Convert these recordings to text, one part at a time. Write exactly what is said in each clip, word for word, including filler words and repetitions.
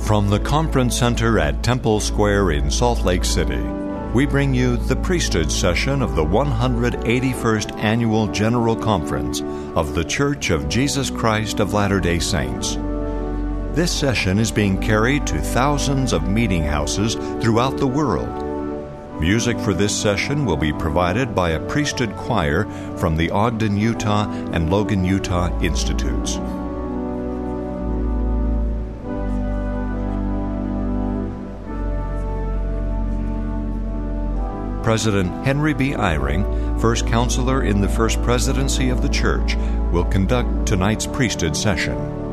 From the Conference Center at Temple Square in Salt Lake City, we bring you the priesthood session of the one hundred eighty-first Annual General Conference of The Church of Jesus Christ of Latter-day Saints. This session is being carried to thousands of meeting houses throughout the world. Music for this session will be provided by a priesthood choir from the Ogden, Utah and Logan, Utah Institutes. President Henry B. Eyring, First Counselor in the First Presidency of the Church, will conduct tonight's priesthood session.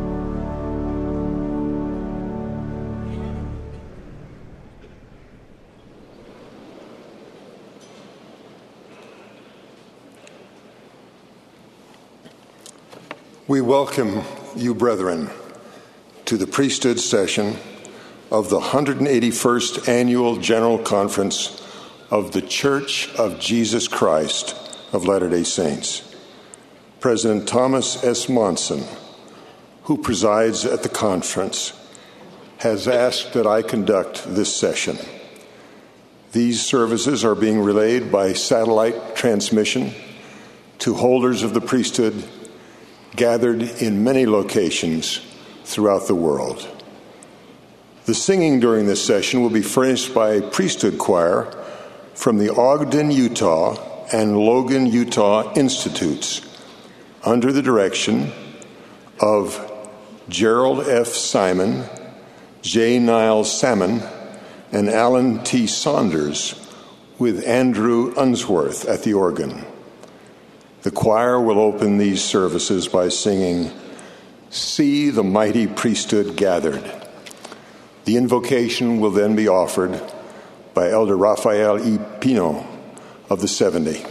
We welcome you, brethren, to the priesthood session of the one hundred eighty-first Annual General Conference of the Church of Jesus Christ of Latter-day Saints. President Thomas S. Monson, who presides at the conference, has asked that I conduct this session. These services are being relayed by satellite transmission to holders of the priesthood gathered in many locations throughout the world. The singing during this session will be furnished by a priesthood choir from the Ogden, Utah and Logan, Utah Institutes under the direction of Gerald F. Simon, J. Niles Salmon, and Alan T. Saunders, with Andrew Unsworth at the organ. The choir will open these services by singing, "See the Mighty Priesthood Gathered." The invocation will then be offered by Elder Raphael E. Pino of the seventy.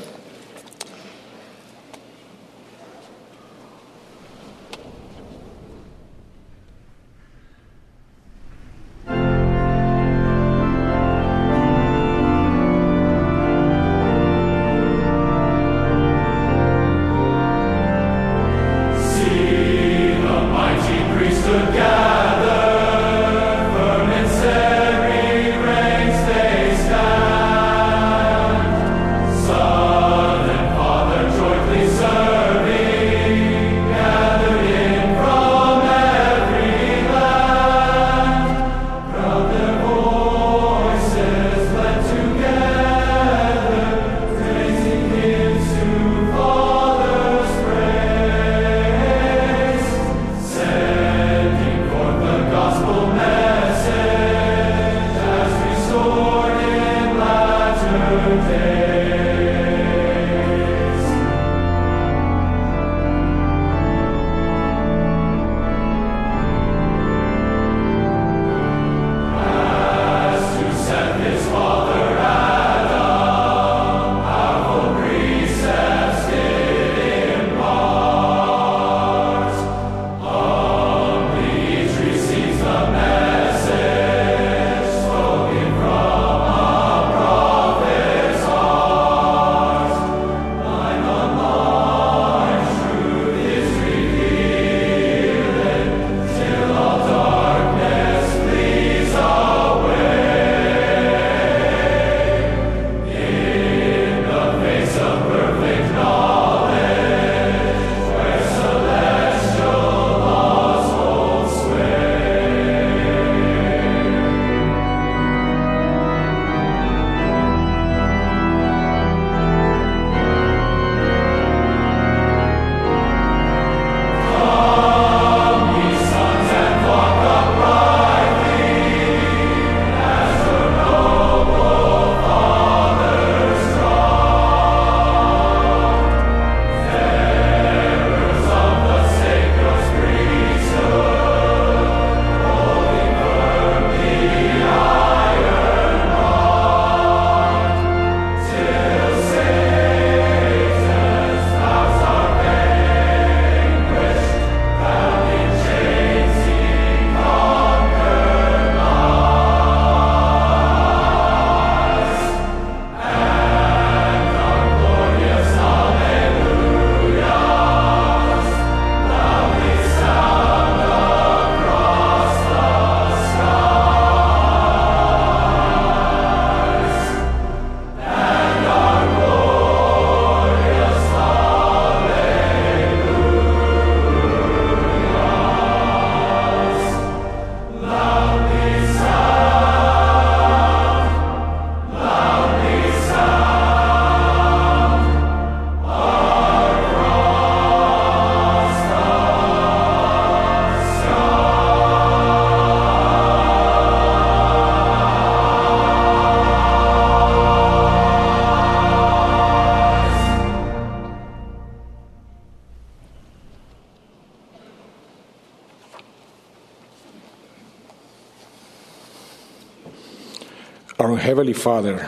Son Our Heavenly Father,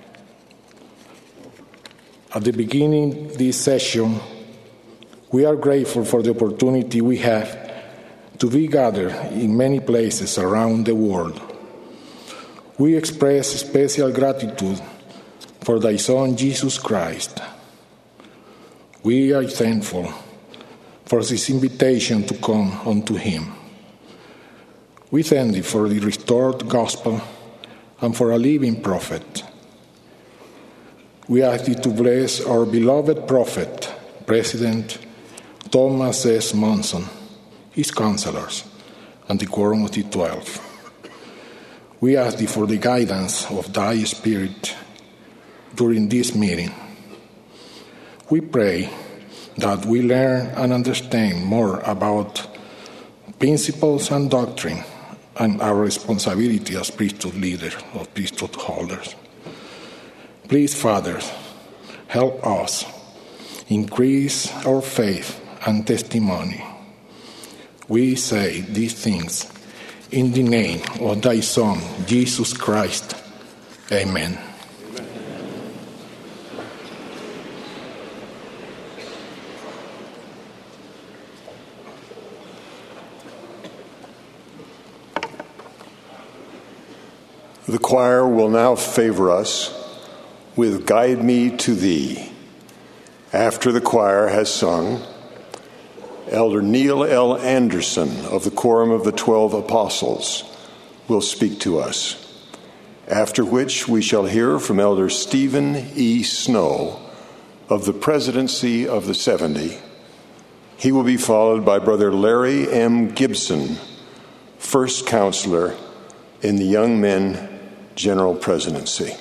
at the beginning of this session, we are grateful for the opportunity we have to be gathered in many places around the world. We express special gratitude for thy Son, Jesus Christ. We are thankful for this invitation to come unto him. We thank thee for the restored gospel and for a living prophet. We ask thee to bless our beloved prophet, President Thomas S. Monson, his counselors, and the Quorum of the Twelve. We ask thee for the guidance of thy Spirit during this meeting. We pray that we learn and understand more about principles and doctrine and our responsibility as priesthood leaders or priesthood holders. Please, Father, help us increase our faith and testimony. We say these things in the name of thy Son, Jesus Christ. Amen. The choir will now favor us with Guide Me to Thee. After the choir has sung, Elder Neil L. Anderson of the Quorum of the Twelve Apostles will speak to us, after which we shall hear from Elder Stephen E. Snow of the Presidency of the Seventy. He will be followed by Brother Larry M. Gibson, First Counselor in the Young Men General Presidency.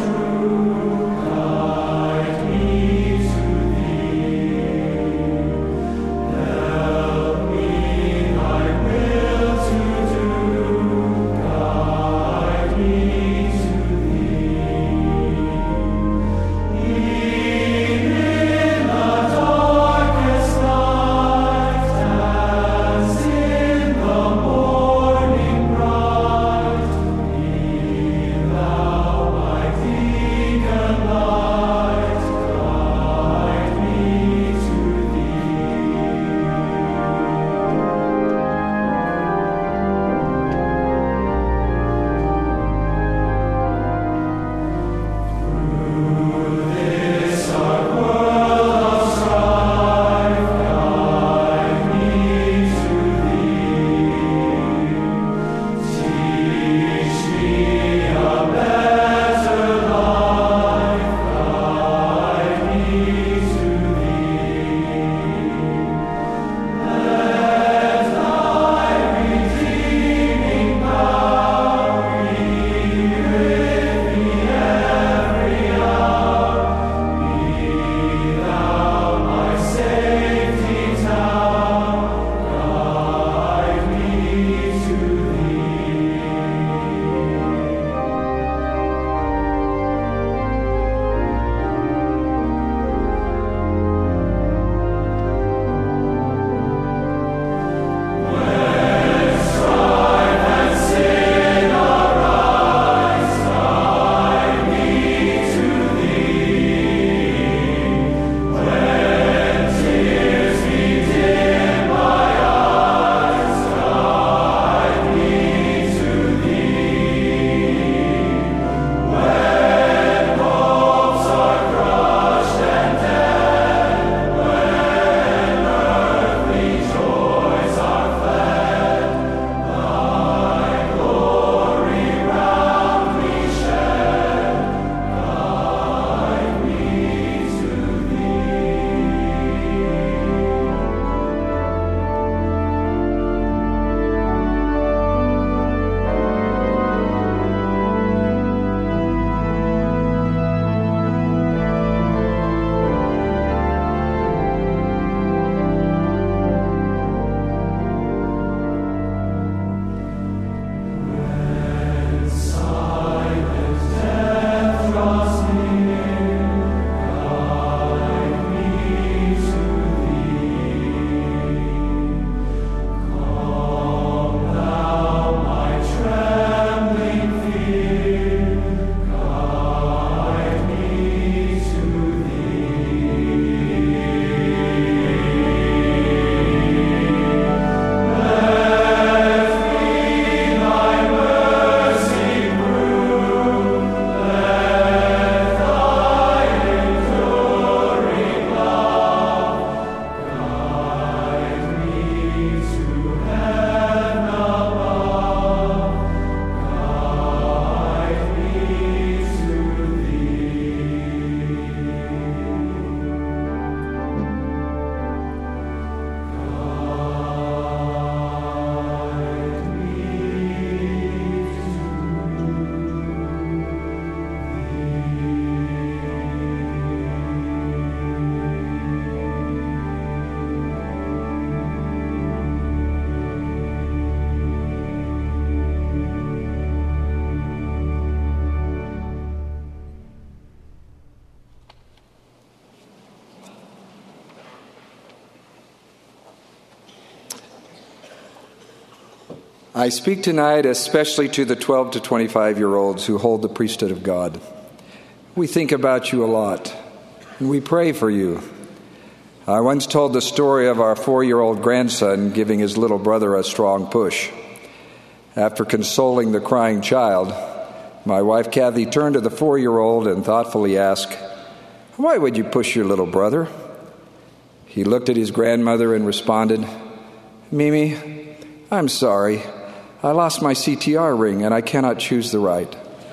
Thank you. I speak tonight especially to the twelve to twenty-five-year-olds who hold the priesthood of God. We think about you a lot, and we pray for you. I once told the story of our four-year-old grandson giving his little brother a strong push. After consoling the crying child, my wife Kathy turned to the four-year-old and thoughtfully asked, "Why would you push your little brother?" He looked at his grandmother and responded, "Mimi, I'm sorry. I lost my C T R ring and I cannot choose the right."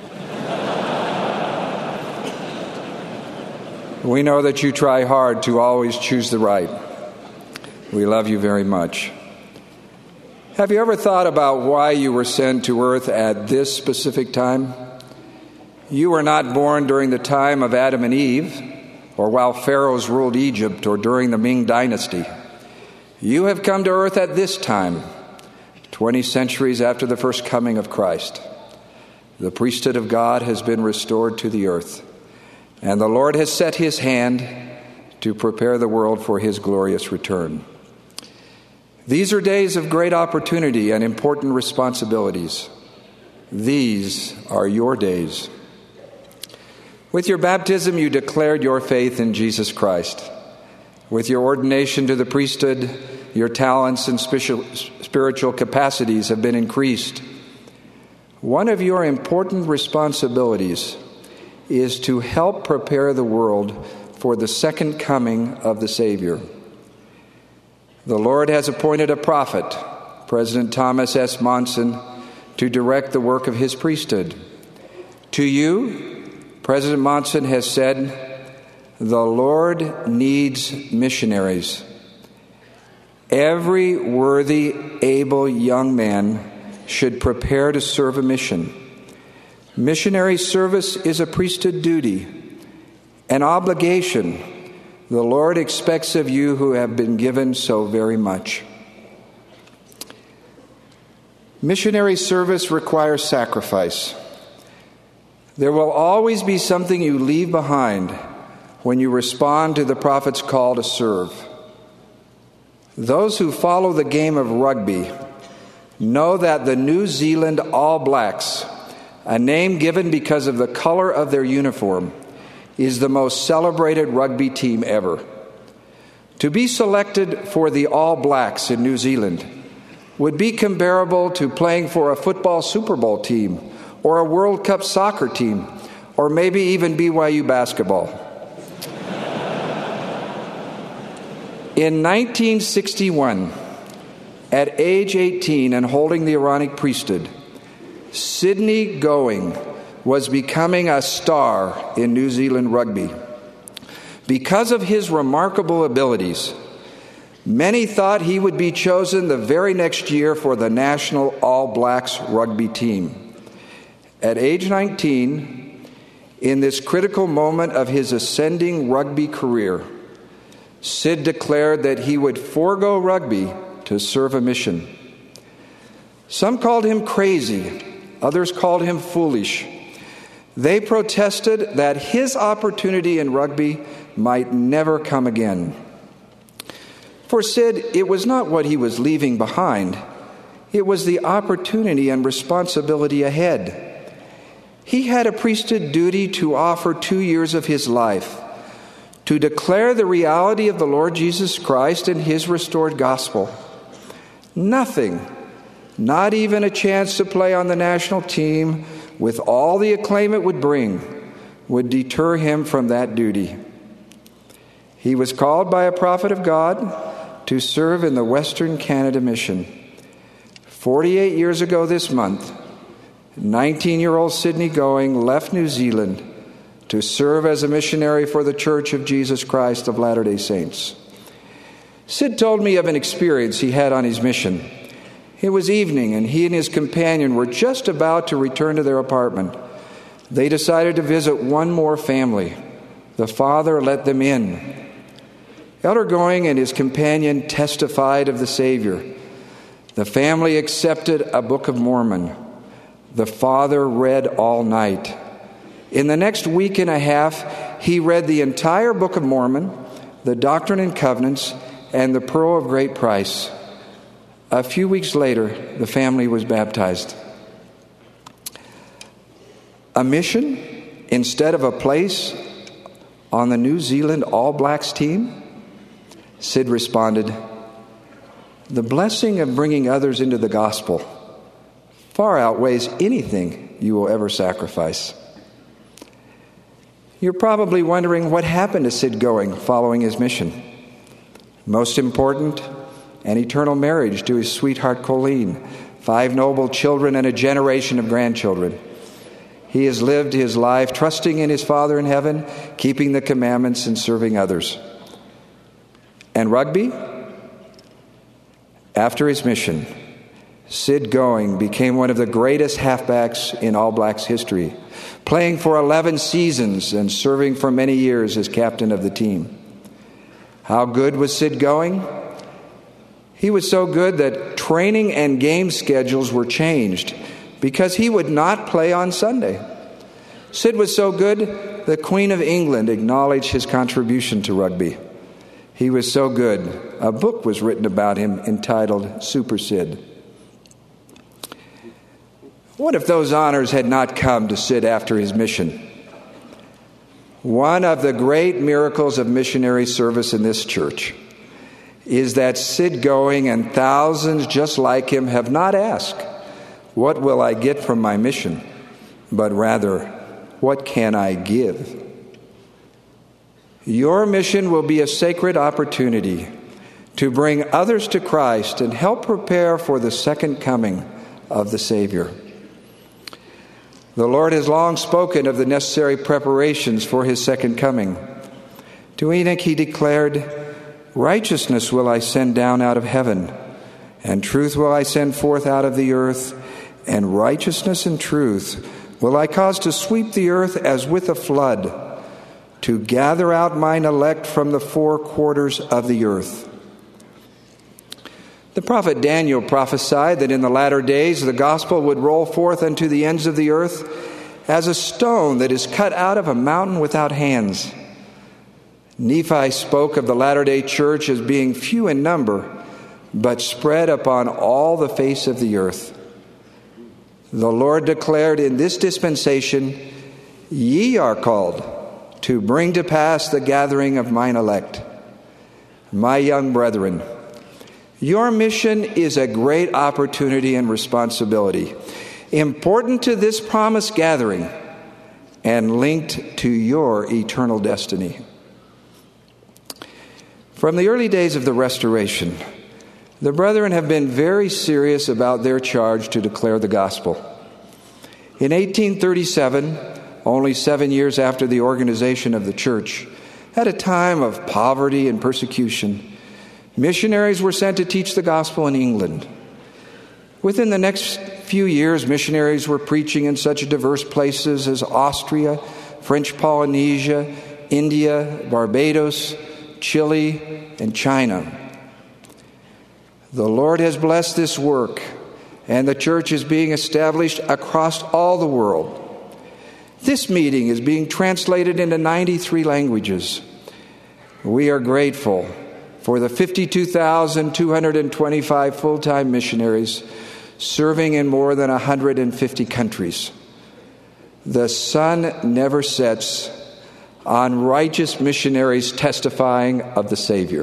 We know that you try hard to always choose the right. We love you very much. Have you ever thought about why you were sent to earth at this specific time? You were not born during the time of Adam and Eve, or while pharaohs ruled Egypt, or during the Ming Dynasty. You have come to earth at this time, twenty centuries after the first coming of Christ. The priesthood of God has been restored to the earth, and the Lord has set his hand to prepare the world for his glorious return. These are days of great opportunity and important responsibilities. These are your days. With your baptism, you declared your faith in Jesus Christ. With your ordination to the priesthood, your talents and spiritual capacities have been increased. One of your important responsibilities is to help prepare the world for the second coming of the Savior. The Lord has appointed a prophet, President Thomas S. Monson, to direct the work of his priesthood. To you, President Monson has said, "The Lord needs missionaries. Every worthy, able young man should prepare to serve a mission. Missionary service is a priesthood duty, an obligation the Lord expects of you who have been given so very much." Missionary service requires sacrifice. There will always be something you leave behind when you respond to the prophet's call to serve. Those who follow the game of rugby know that the New Zealand All Blacks, a name given because of the color of their uniform, is the most celebrated rugby team ever. To be selected for the All Blacks in New Zealand would be comparable to playing for a football Super Bowl team or a World Cup soccer team, or maybe even B Y U basketball. In nineteen sixty-one, at age eighteen and holding the Aaronic priesthood, Sidney Going was becoming a star in New Zealand rugby. Because of his remarkable abilities, many thought he would be chosen the very next year for the National All Blacks rugby team. At age nineteen, in this critical moment of his ascending rugby career, Sid declared that he would forego rugby to serve a mission. Some called him crazy, others called him foolish. They protested that his opportunity in rugby might never come again. For Sid, it was not what he was leaving behind. It was the opportunity and responsibility ahead. He had a priesthood duty to offer two years of his life, to declare the reality of the Lord Jesus Christ and his restored gospel. Nothing, not even a chance to play on the national team with all the acclaim it would bring, would deter him from that duty. He was called by a prophet of God to serve in the Western Canada mission. Forty-eight years ago this month, nineteen-year-old Sidney Going left New Zealand to serve as a missionary for the Church of Jesus Christ of Latter-day Saints. Sid told me of an experience he had on his mission. It was evening, and he and his companion were just about to return to their apartment. They decided to visit one more family. The father let them in. Elder Going and his companion testified of the Savior. The family accepted a Book of Mormon. The father read all night. In the next week and a half, he read the entire Book of Mormon, the Doctrine and Covenants, and the Pearl of Great Price. A few weeks later, the family was baptized. A mission instead of a place on the New Zealand All Blacks team? Sid responded, "The blessing of bringing others into the gospel far outweighs anything you will ever sacrifice." You're probably wondering what happened to Sid Going following his mission. Most important, an eternal marriage to his sweetheart Colleen, five noble children, and a generation of grandchildren. He has lived his life trusting in his Father in heaven, keeping the commandments, and serving others. And rugby? After his mission, Sid Going became one of the greatest halfbacks in All Blacks history, playing for eleven seasons and serving for many years as captain of the team. How good was Sid Going? He was so good that training and game schedules were changed because he would not play on Sunday. Sid was so good, the Queen of England acknowledged his contribution to rugby. He was so good, a book was written about him entitled Super Sid. What if those honors had not come to Sid after his mission? One of the great miracles of missionary service in this church is that Sid Going and thousands just like him have not asked, "What will I get from my mission?" but rather, "What can I give?" Your mission will be a sacred opportunity to bring others to Christ and help prepare for the second coming of the Savior. The Lord has long spoken of the necessary preparations for his second coming. To Enoch he declared, "Righteousness will I send down out of heaven, and truth will I send forth out of the earth, and righteousness and truth will I cause to sweep the earth as with a flood, to gather out mine elect from the four quarters of the earth." The prophet Daniel prophesied that in the latter days the gospel would roll forth unto the ends of the earth as a stone that is cut out of a mountain without hands. Nephi spoke of the latter-day church as being few in number, but spread upon all the face of the earth. The Lord declared in this dispensation, "Ye are called to bring to pass the gathering of mine elect." My young brethren, your mission is a great opportunity and responsibility, important to this promised gathering and linked to your eternal destiny. From the early days of the Restoration, the brethren have been very serious about their charge to declare the gospel. In eighteen thirty-seven, only seven years after the organization of the church, at a time of poverty and persecution, missionaries were sent to teach the gospel in England. Within the next few years, missionaries were preaching in such diverse places as Austria, French Polynesia, India, Barbados, Chile, and China. The Lord has blessed this work, and the church is being established across all the world. This meeting is being translated into ninety-three languages. We are grateful for the fifty-two thousand two hundred twenty-five full-time missionaries serving in more than one hundred fifty countries. The sun never sets on righteous missionaries testifying of the Savior.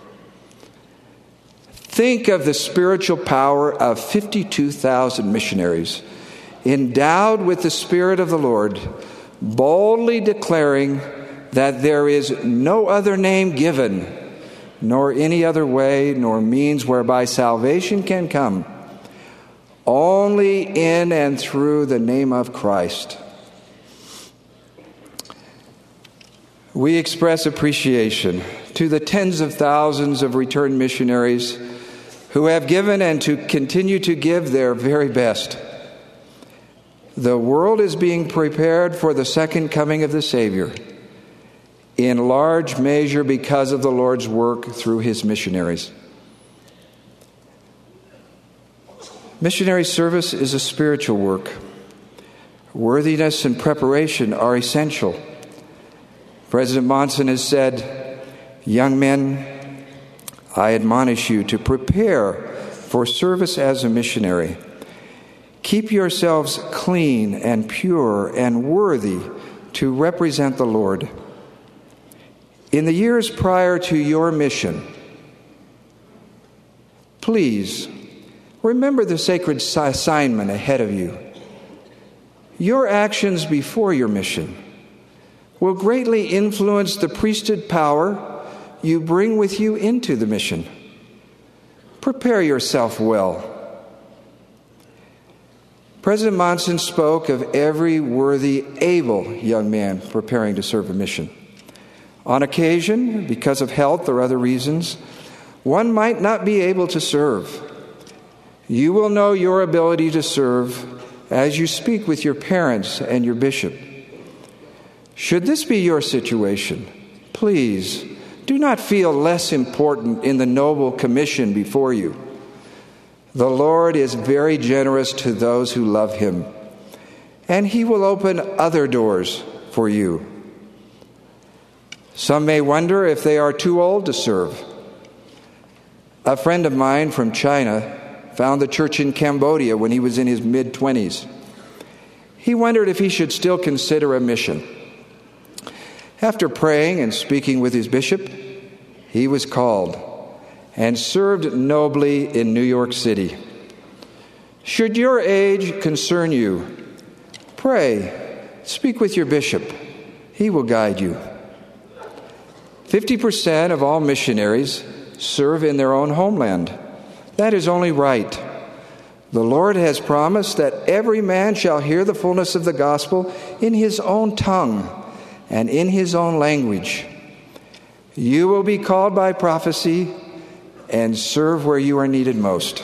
Think of the spiritual power of fifty-two thousand missionaries endowed with the Spirit of the Lord, boldly declaring that there is no other name given, nor any other way, nor means whereby salvation can come, only in and through the name of Christ. We express appreciation to the tens of thousands of returned missionaries who have given and to continue to give their very best. The world is being prepared for the second coming of the Savior, in large measure because of the Lord's work through his missionaries. Missionary service is a spiritual work. Worthiness and preparation are essential. President Monson has said, "Young men, I admonish you to prepare for service as a missionary. Keep yourselves clean and pure and worthy to represent the Lord. In the years prior to your mission, please remember the sacred assignment ahead of you. Your actions before your mission will greatly influence the priesthood power you bring with you into the mission. Prepare yourself well. President Monson spoke of every worthy, able young man preparing to serve a mission. On occasion, because of health or other reasons, one might not be able to serve. You will know your ability to serve as you speak with your parents and your bishop. Should this be your situation, please do not feel less important in the noble commission before you. The Lord is very generous to those who love Him, and He will open other doors for you. Some may wonder if they are too old to serve. A friend of mine from China found the church in Cambodia when he was in his mid-twenties. He wondered if he should still consider a mission. After praying and speaking with his bishop, he was called and served nobly in New York City. Should your age concern you, pray, speak with your bishop. He will guide you. Fifty percent of all missionaries serve in their own homeland. That is only right. The Lord has promised that every man shall hear the fullness of the gospel in his own tongue and in his own language. You will be called by prophecy and serve where you are needed most.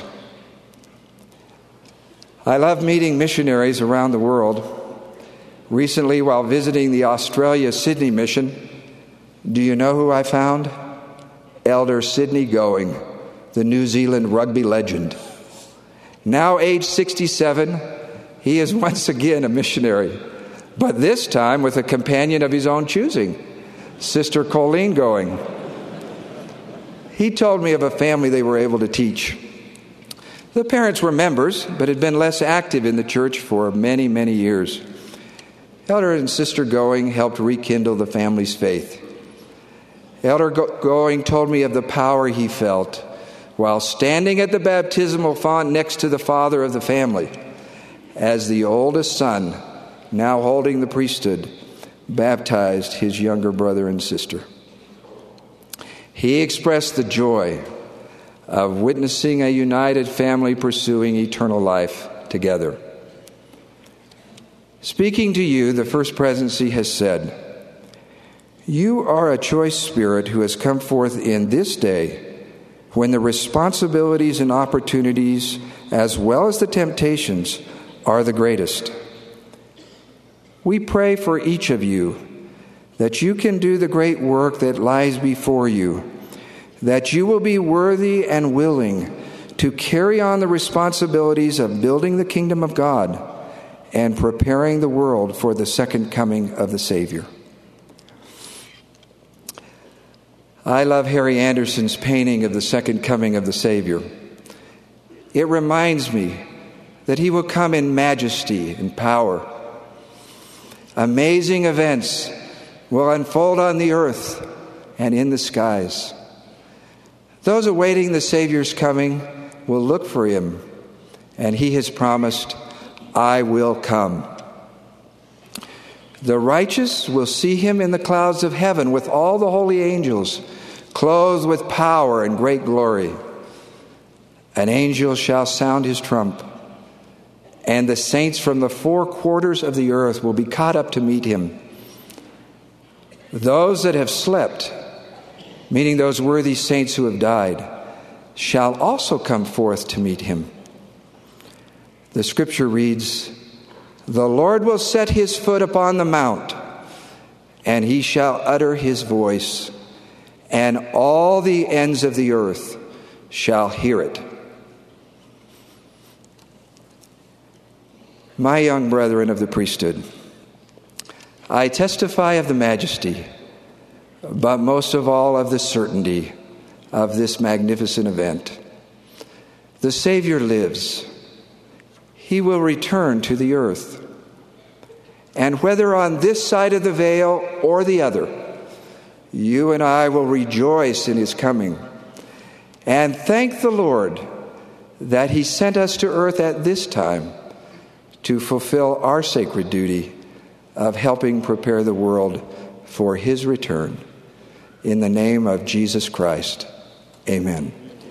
I love meeting missionaries around the world. Recently, while visiting the Australia Sydney mission, do you know who I found? Elder Sidney Going, the New Zealand rugby legend. Now aged sixty-seven, he is once again a missionary, but this time with a companion of his own choosing, Sister Colleen Going. He told me of a family they were able to teach. The parents were members, but had been less active in the church for many, many years. Elder and Sister Going helped rekindle the family's faith. Elder Going told me of the power he felt while standing at the baptismal font next to the father of the family, as the oldest son, now holding the priesthood, baptized his younger brother and sister. He expressed the joy of witnessing a united family pursuing eternal life together. Speaking to you, the First Presidency has said, "You are a choice spirit who has come forth in this day when the responsibilities and opportunities, as well as the temptations, are the greatest. We pray for each of you that you can do the great work that lies before you, that you will be worthy and willing to carry on the responsibilities of building the kingdom of God and preparing the world for the second coming of the Savior." I love Harry Anderson's painting of the second coming of the Savior. It reminds me that he will come in majesty and power. Amazing events will unfold on the earth and in the skies. Those awaiting the Savior's coming will look for him, and he has promised, "I will come." The righteous will see him in the clouds of heaven with all the holy angels, clothed with power and great glory. An angel shall sound his trump, and the saints from the four quarters of the earth will be caught up to meet him. Those that have slept, meaning those worthy saints who have died, shall also come forth to meet him. The scripture reads, "The Lord will set his foot upon the mount, and he shall utter his voice, and all the ends of the earth shall hear it." My young brethren of the priesthood, I testify of the majesty, but most of all of the certainty of this magnificent event. the Savior lives. He will return to the earth. And whether on this side of the veil or the other, you and I will rejoice in his coming and thank the Lord that he sent us to earth at this time to fulfill our sacred duty of helping prepare the world for his return. In the name of Jesus Christ, amen.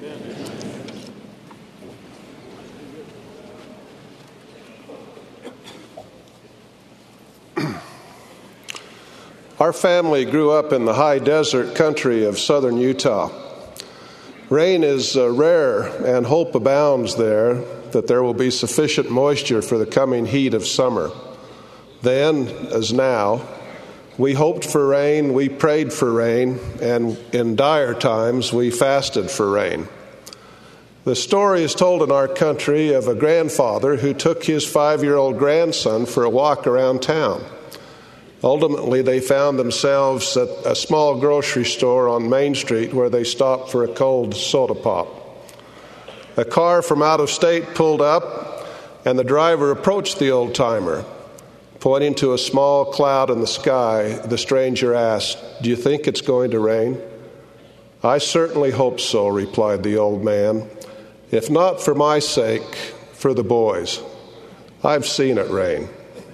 Our family grew up in the high desert country of southern Utah. Rain is uh, rare, and hope abounds there that there will be sufficient moisture for the coming heat of summer. Then, as now, we hoped for rain, we prayed for rain, and in dire times we fasted for rain. The story is told in our country of a grandfather who took his five-year-old grandson for a walk around town. Ultimately, they found themselves at a small grocery store on Main Street where they stopped for a cold soda pop. A car from out of state pulled up, and the driver approached the old-timer. Pointing to a small cloud in the sky, the stranger asked, "Do you think it's going to rain?" "I certainly hope so," replied the old man. "If not for my sake, for the boys. I've seen it rain."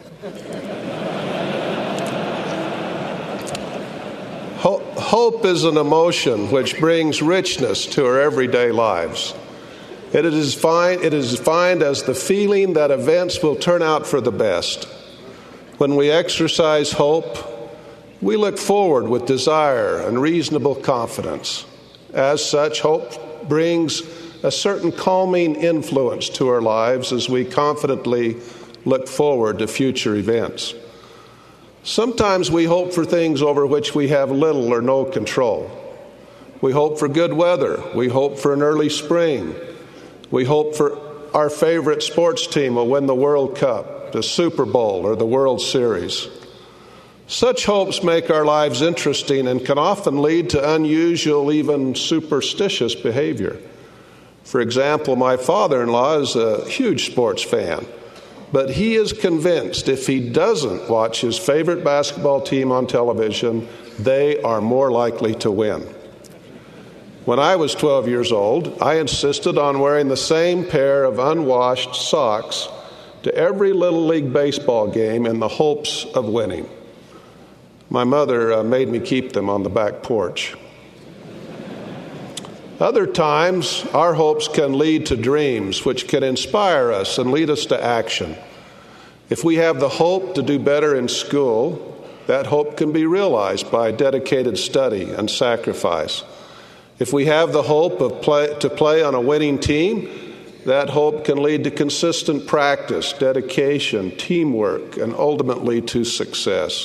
Hope is an emotion which brings richness to our everyday lives. It is defined, it is defined as the feeling that events will turn out for the best. When we exercise hope, we look forward with desire and reasonable confidence. As such, hope brings a certain calming influence to our lives as we confidently look forward to future events. Sometimes we hope for things over which we have little or no control. We hope for good weather. We hope for an early spring. We hope for our favorite sports team will win the World Cup, the Super Bowl, or the World Series. Such hopes make our lives interesting and can often lead to unusual, even superstitious behavior. For example, my father-in-law is a huge sports fan, but he is convinced if he doesn't watch his favorite basketball team on television, they are more likely to win. When I was twelve years old, I insisted on wearing the same pair of unwashed socks to every Little League baseball game in the hopes of winning. My mother uh, made me keep them on the back porch. Other times, our hopes can lead to dreams which can inspire us and lead us to action. If we have the hope to do better in school, that hope can be realized by dedicated study and sacrifice. If we have the hope of play, to play on a winning team, that hope can lead to consistent practice, dedication, teamwork, and ultimately to success.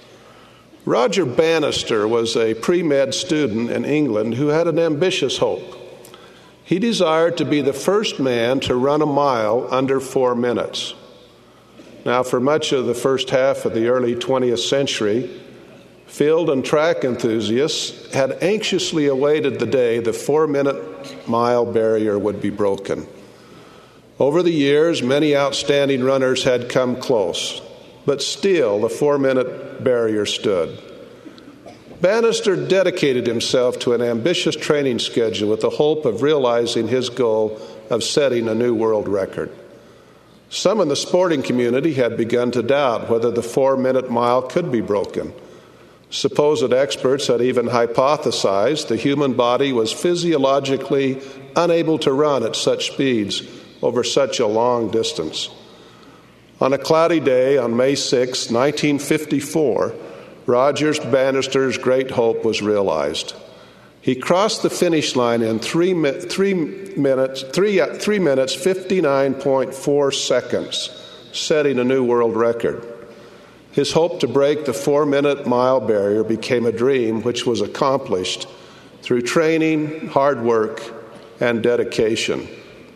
Roger Bannister was a pre-med student in England who had an ambitious hope. He desired to be the first man to run a mile under four minutes. Now, for much of the first half of the early twentieth century, field and track enthusiasts had anxiously awaited the day the four-minute mile barrier would be broken. Over the years, many outstanding runners had come close, but still the four-minute barrier stood. Bannister dedicated himself to an ambitious training schedule with the hope of realizing his goal of setting a new world record. Some in the sporting community had begun to doubt whether the four-minute mile could be broken. Supposed experts had even hypothesized the human body was physiologically unable to run at such speeds over such a long distance. On a cloudy day on May sixth, nineteen fifty-four, Roger Bannister's great hope was realized. He crossed the finish line in three, three minutes, three, three minutes, fifty-nine point four seconds, setting a new world record. His hope to break the four-minute mile barrier became a dream which was accomplished through training, hard work, and dedication.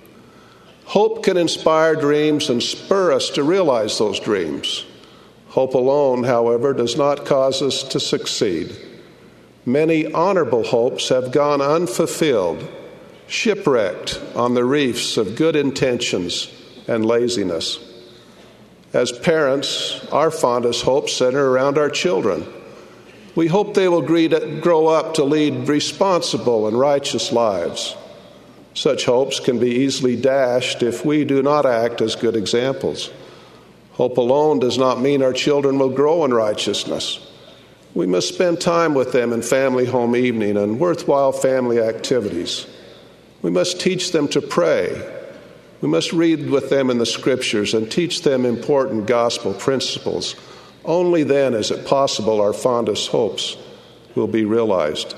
Hope can inspire dreams and spur us to realize those dreams. Hope alone, however, does not cause us to succeed. Many honorable hopes have gone unfulfilled shipwrecked on the reefs of good intentions and laziness. As parents, our fondest hopes center around our children. We hope they will grow up to lead responsible and righteous lives. Such hopes can be easily dashed if we do not act as good examples. Hope alone does not mean our children will grow in righteousness. We must spend time with them in family home evening and worthwhile family activities. We must teach them to pray. We must read with them in the Scriptures and teach them important gospel principles. Only then is it possible our fondest hopes will be realized.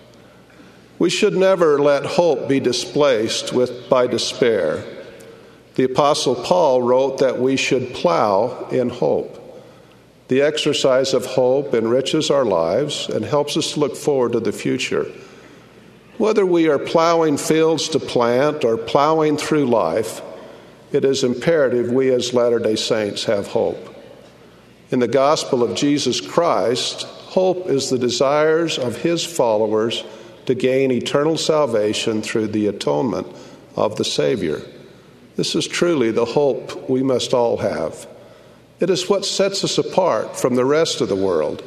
We should never let hope be displaced with, by despair. The Apostle Paul wrote that we should plow in hope. The exercise of hope enriches our lives and helps us to look forward to the future. Whether we are plowing fields to plant or plowing through life, it is imperative we as Latter-day Saints have hope. In the gospel of Jesus Christ, hope is the desires of his followers to gain eternal salvation through the atonement of the Savior. This is truly the hope we must all have. It is what sets us apart from the rest of the world.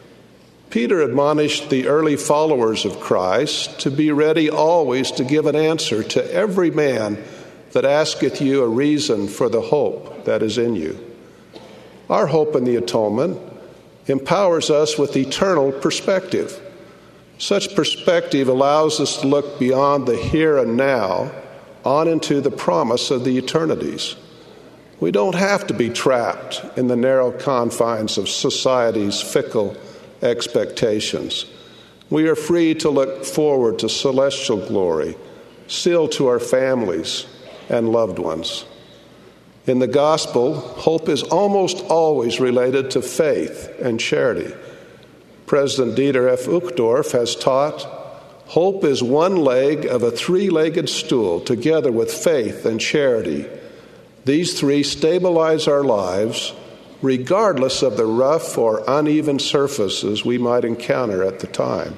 Peter admonished the early followers of Christ to be ready always to give an answer to every man that asketh you a reason for the hope that is in you. Our hope in the atonement empowers us with eternal perspective. Such perspective allows us to look beyond the here and now on into the promise of the eternities. We don't have to be trapped in the narrow confines of society's fickle expectations. We are free to look forward to celestial glory, still to our families and loved ones. In the gospel, hope is almost always related to faith and charity. President Dieter F. Uchtdorf has taught, hope is one leg of a three-legged stool together with faith and charity. These three stabilize our lives regardless of the rough or uneven surfaces we might encounter at the time.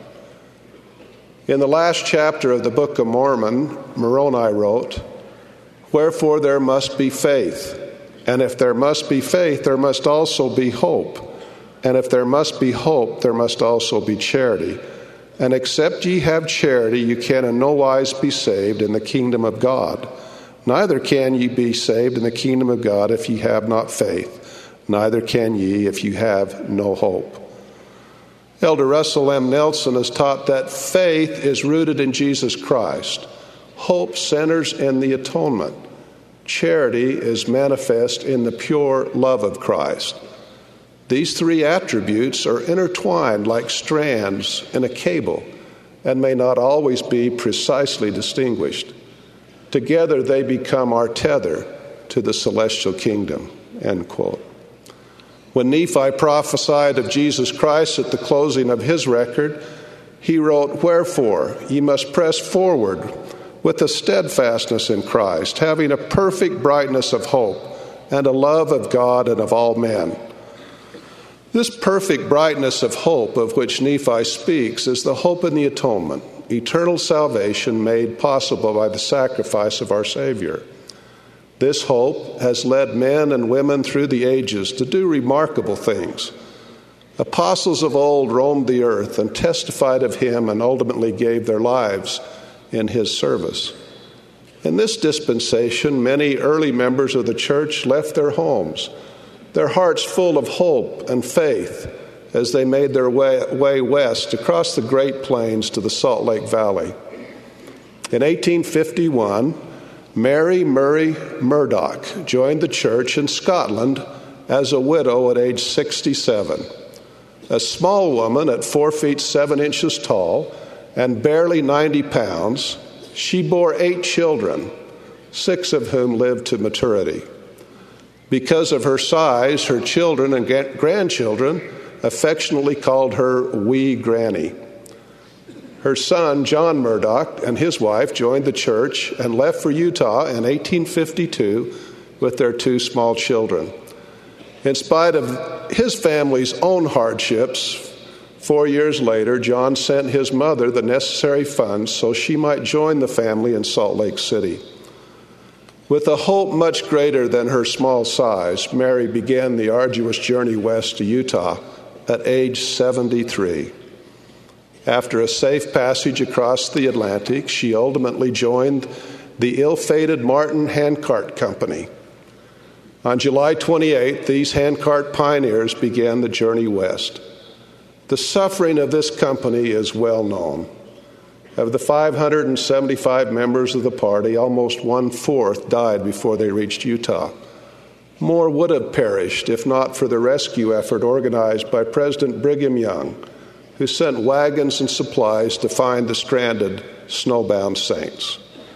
In the last chapter of the Book of Mormon, Moroni wrote, "Wherefore there must be faith, and if there must be faith, there must also be hope. And if there must be hope, there must also be charity. And except ye have charity, you can in no wise be saved in the kingdom of God. Neither can ye be saved in the kingdom of God if ye have not faith. Neither can ye if you have no hope." Elder Russell M. Nelson has taught that faith is rooted in Jesus Christ. Hope centers in the atonement. Charity is manifest in the pure love of Christ. These three attributes are intertwined like strands in a cable and may not always be precisely distinguished. Together they become our tether to the celestial kingdom, end quote. When Nephi prophesied of Jesus Christ at the closing of his record, he wrote, "Wherefore ye must press forward with a steadfastness in Christ, having a perfect brightness of hope and a love of God and of all men." This perfect brightness of hope of which Nephi speaks is the hope in the atonement, eternal salvation made possible by the sacrifice of our Savior. This hope has led men and women through the ages to do remarkable things. Apostles of old roamed the earth and testified of him and ultimately gave their lives in his service. In this dispensation, many early members of the church left their homes, their hearts full of hope and faith as they made their way, way west across the Great Plains to the Salt Lake Valley. In eighteen fifty-one, Mary Murray Murdoch joined the church in Scotland as a widow at age sixty-seven. A small woman at four feet seven inches tall and barely ninety pounds, she bore eight children, six of whom lived to maturity. Because of her size, her children and grandchildren affectionately called her Wee Granny. Her son, John Murdoch, and his wife joined the church and left for Utah in eighteen fifty-two with their two small children. In spite of his family's own hardships, Four years later, John sent his mother the necessary funds so she might join the family in Salt Lake City. With a hope much greater than her small size, Mary began the arduous journey west to Utah at age seventy-three. After a safe passage across the Atlantic, she ultimately joined the ill-fated Martin Handcart Company. On July twenty-eighth, these handcart pioneers began the journey west. The suffering of this company is well known. Of the five hundred seventy-five members of the party, almost one-fourth died before they reached Utah. More would have perished if not for the rescue effort organized by President Brigham Young, who sent wagons and supplies to find the stranded, snowbound saints.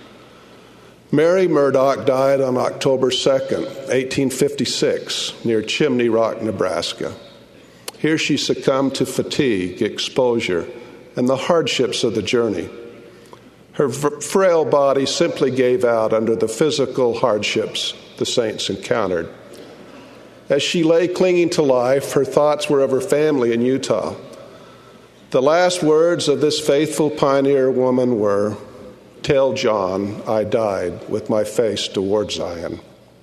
Mary Murdock died on October second, eighteen fifty-six, near Chimney Rock, Nebraska. Here she succumbed to fatigue, exposure, and the hardships of the journey. Her frail body simply gave out under the physical hardships the saints encountered. As she lay clinging to life, her thoughts were of her family in Utah. The last words of this faithful pioneer woman were, "Tell John I died with my face toward Zion."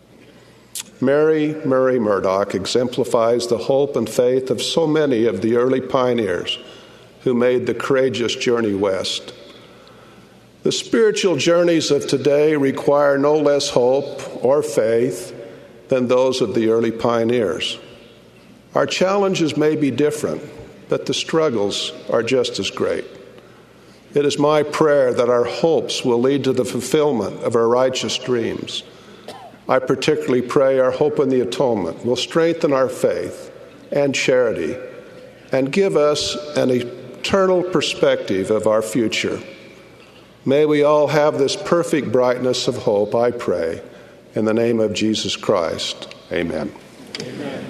Mary Murray Murdock exemplifies the hope and faith of so many of the early pioneers who made the courageous journey west. The spiritual journeys of today require no less hope or faith than those of the early pioneers. Our challenges may be different, but the struggles are just as great. It is my prayer that our hopes will lead to the fulfillment of our righteous dreams. I particularly pray our hope in the atonement will strengthen our faith and charity and give us an eternal perspective of our future. May we all have this perfect brightness of hope, I pray, in the name of Jesus Christ. Amen. Amen.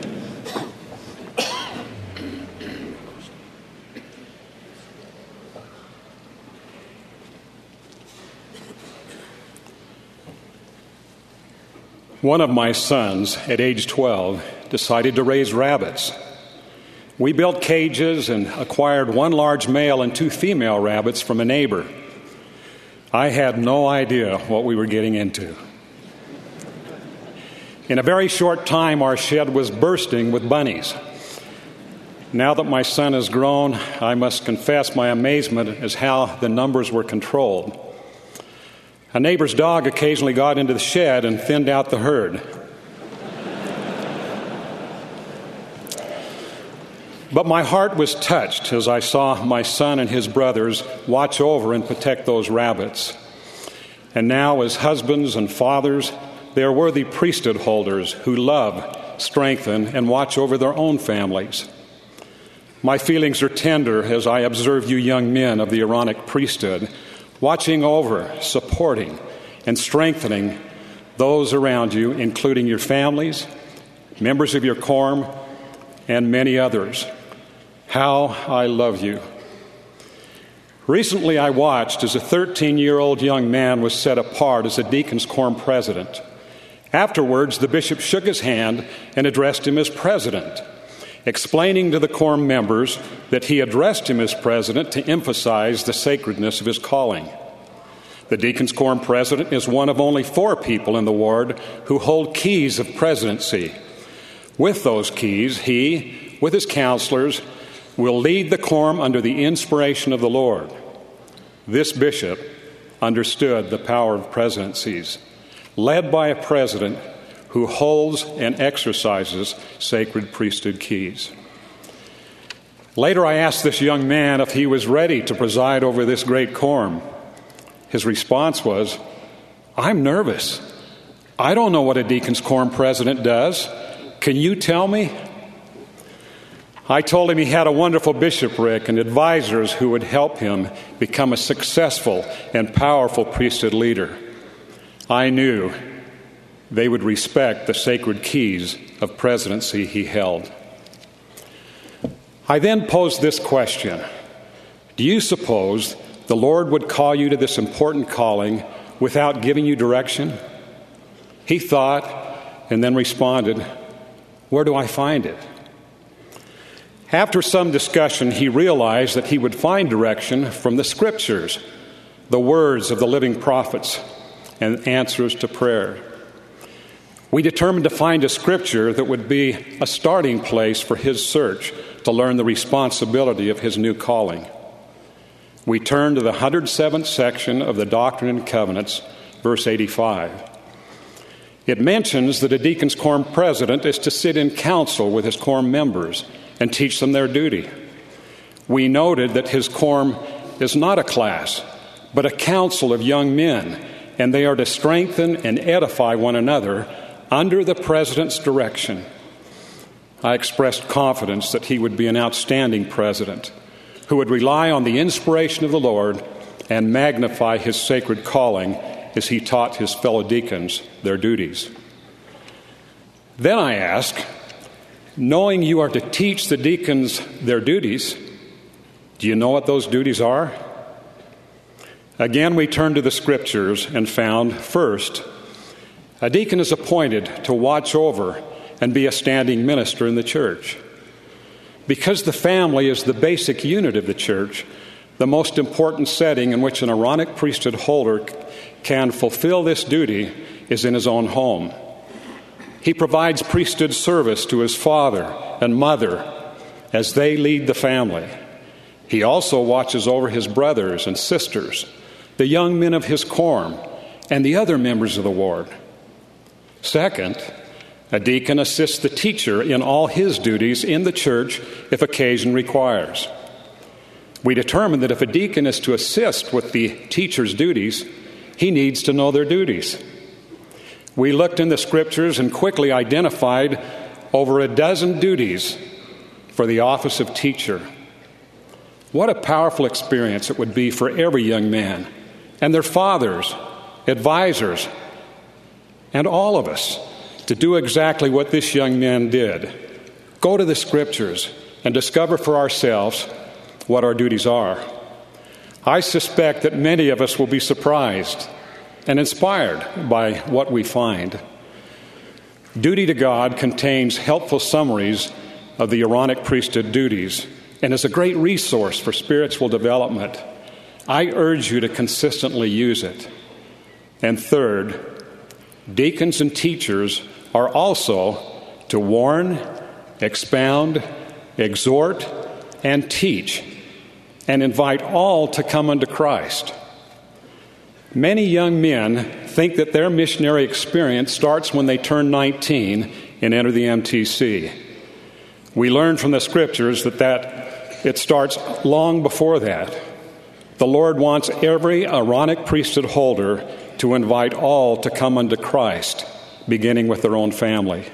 One of my sons, at age twelve, decided to raise rabbits. We built cages and acquired one large male and two female rabbits from a neighbor. I had no idea what we were getting into. In a very short time, our shed was bursting with bunnies. Now that my son has grown, I must confess my amazement as how the numbers were controlled. A neighbor's dog occasionally got into the shed and thinned out the herd. But my heart was touched as I saw my son and his brothers watch over and protect those rabbits. And now, as husbands and fathers, they are worthy priesthood holders who love, strengthen, and watch over their own families. My feelings are tender as I observe you young men of the Aaronic priesthood watching over, supporting, and strengthening those around you, including your families, members of your quorum, and many others. How I love you. Recently, I watched as a thirteen-year-old young man was set apart as a deacon's quorum president. Afterwards, the bishop shook his hand and addressed him as president, explaining to the quorum members that he addressed him as president to emphasize the sacredness of his calling. The deacon's quorum president is one of only four people in the ward who hold keys of presidency. With those keys, he, with his counselors, will lead the quorum under the inspiration of the Lord. This bishop understood the power of presidencies, led by a president who holds and exercises sacred priesthood keys. Later, I asked this young man if he was ready to preside over this great quorum. His response was, "I'm nervous. I don't know what a deacon's quorum president does. Can you tell me?" I told him he had a wonderful bishopric and advisors who would help him become a successful and powerful priesthood leader. I knew they would respect the sacred keys of presidency he held. I then posed this question: do you suppose the Lord would call you to this important calling without giving you direction? He thought and then responded, "Where do I find it?" After some discussion, he realized that he would find direction from the Scriptures, the words of the living prophets, and answers to prayer. We determined to find a Scripture that would be a starting place for his search to learn the responsibility of his new calling. We turned to the one hundred seventh section of the Doctrine and Covenants, verse eighty-five. It mentions that a deacon's quorum president is to sit in council with his quorum members and teach them their duty. We noted that his quorum is not a class, but a council of young men, and they are to strengthen and edify one another under the president's direction. I expressed confidence that he would be an outstanding president who would rely on the inspiration of the Lord and magnify his sacred calling as he taught his fellow deacons their duties. Then I asked, knowing you are to teach the deacons their duties, do you know what those duties are? Again, we turned to the Scriptures and found, first, a deacon is appointed to watch over and be a standing minister in the church. Because the family is the basic unit of the church, the most important setting in which an Aaronic priesthood holder can fulfill this duty is in his own home. He provides priesthood service to his father and mother as they lead the family. He also watches over his brothers and sisters, the young men of his quorum, and the other members of the ward. Second, a deacon assists the teacher in all his duties in the church if occasion requires. We determined that if a deacon is to assist with the teacher's duties, he needs to know their duties. We looked in the Scriptures and quickly identified over a dozen duties for the office of teacher. What a powerful experience it would be for every young man and their fathers, advisors, and all of us to do exactly what this young man did. Go to the Scriptures and discover for ourselves what our duties are. I suspect that many of us will be surprised and inspired by what we find. Duty to God contains helpful summaries of the Aaronic priesthood duties and is a great resource for spiritual development. I urge you to consistently use it. And third, deacons and teachers are also to warn, expound, exhort, and teach, and invite all to come unto Christ. Many young men think that their missionary experience starts when they turn nineteen and enter the M T C. We learn from the Scriptures that, that it starts long before that. The Lord wants every Aaronic priesthood holder to invite all to come unto Christ, beginning with their own family.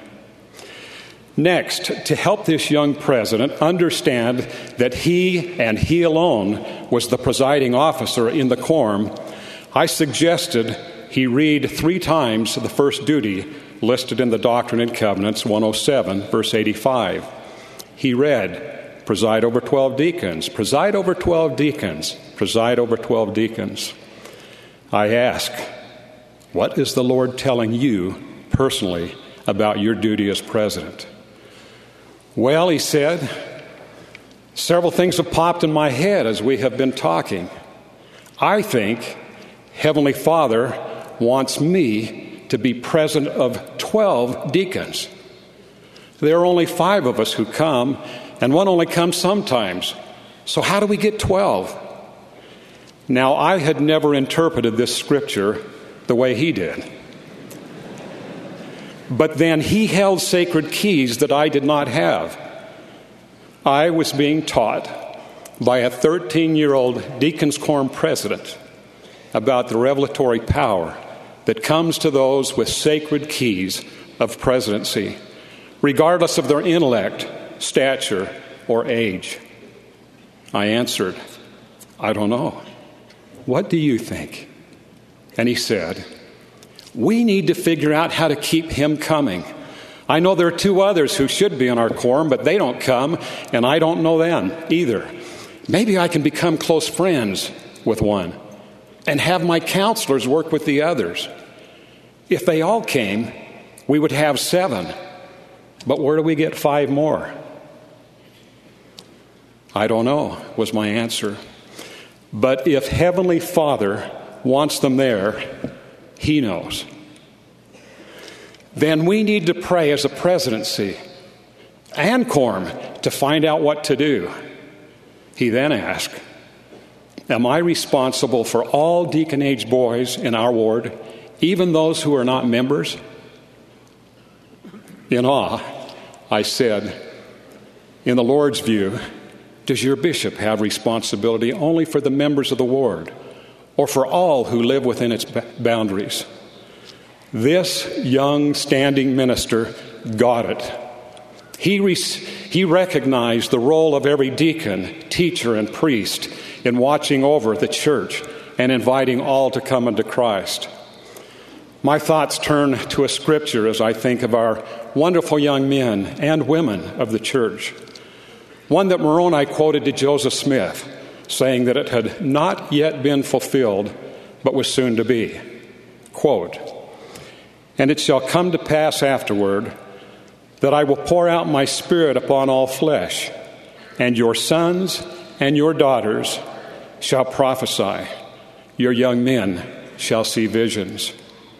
Next, to help this young president understand that he and he alone was the presiding officer in the quorum, I suggested he read three times the first duty listed in the Doctrine and Covenants, one oh seven, verse eighty-five. He read, preside over twelve deacons, preside over twelve deacons, preside over twelve deacons. I ask, what is the Lord telling you personally about your duty as president? Well, he said, several things have popped in my head as we have been talking. I think Heavenly Father wants me to be president of twelve deacons. There are only five of us who come, and one only comes sometimes. So how do we get twelve? Now, I had never interpreted this scripture the way he did. But then he held sacred keys that I did not have. I was being taught by a thirteen-year-old deacon's quorum president about the revelatory power that comes to those with sacred keys of presidency, regardless of their intellect, stature, or age. I answered, I don't know. What do you think? And he said, we need to figure out how to keep him coming. I know there are two others who should be in our quorum, but they don't come, and I don't know them either. Maybe I can become close friends with one and have my counselors work with the others. If they all came, we would have seven. But where do we get five more? I don't know, was my answer. But if Heavenly Father wants them there, He knows. Then we need to pray as a presidency and quorum to find out what to do. He then asked, am I responsible for all deacon-age boys in our ward, even those who are not members? In awe, I said, in the Lord's view, does your bishop have responsibility only for the members of the ward or for all who live within its boundaries? This young standing minister got it. He, re- he recognized the role of every deacon, teacher, and priest in watching over the church and inviting all to come unto Christ. My thoughts turn to a scripture as I think of our wonderful young men and women of the church. One that Moroni quoted to Joseph Smith, saying that it had not yet been fulfilled, but was soon to be. Quote, and it shall come to pass afterward that I will pour out my Spirit upon all flesh, and your sons and your daughters shall prophesy. Your young men shall see visions.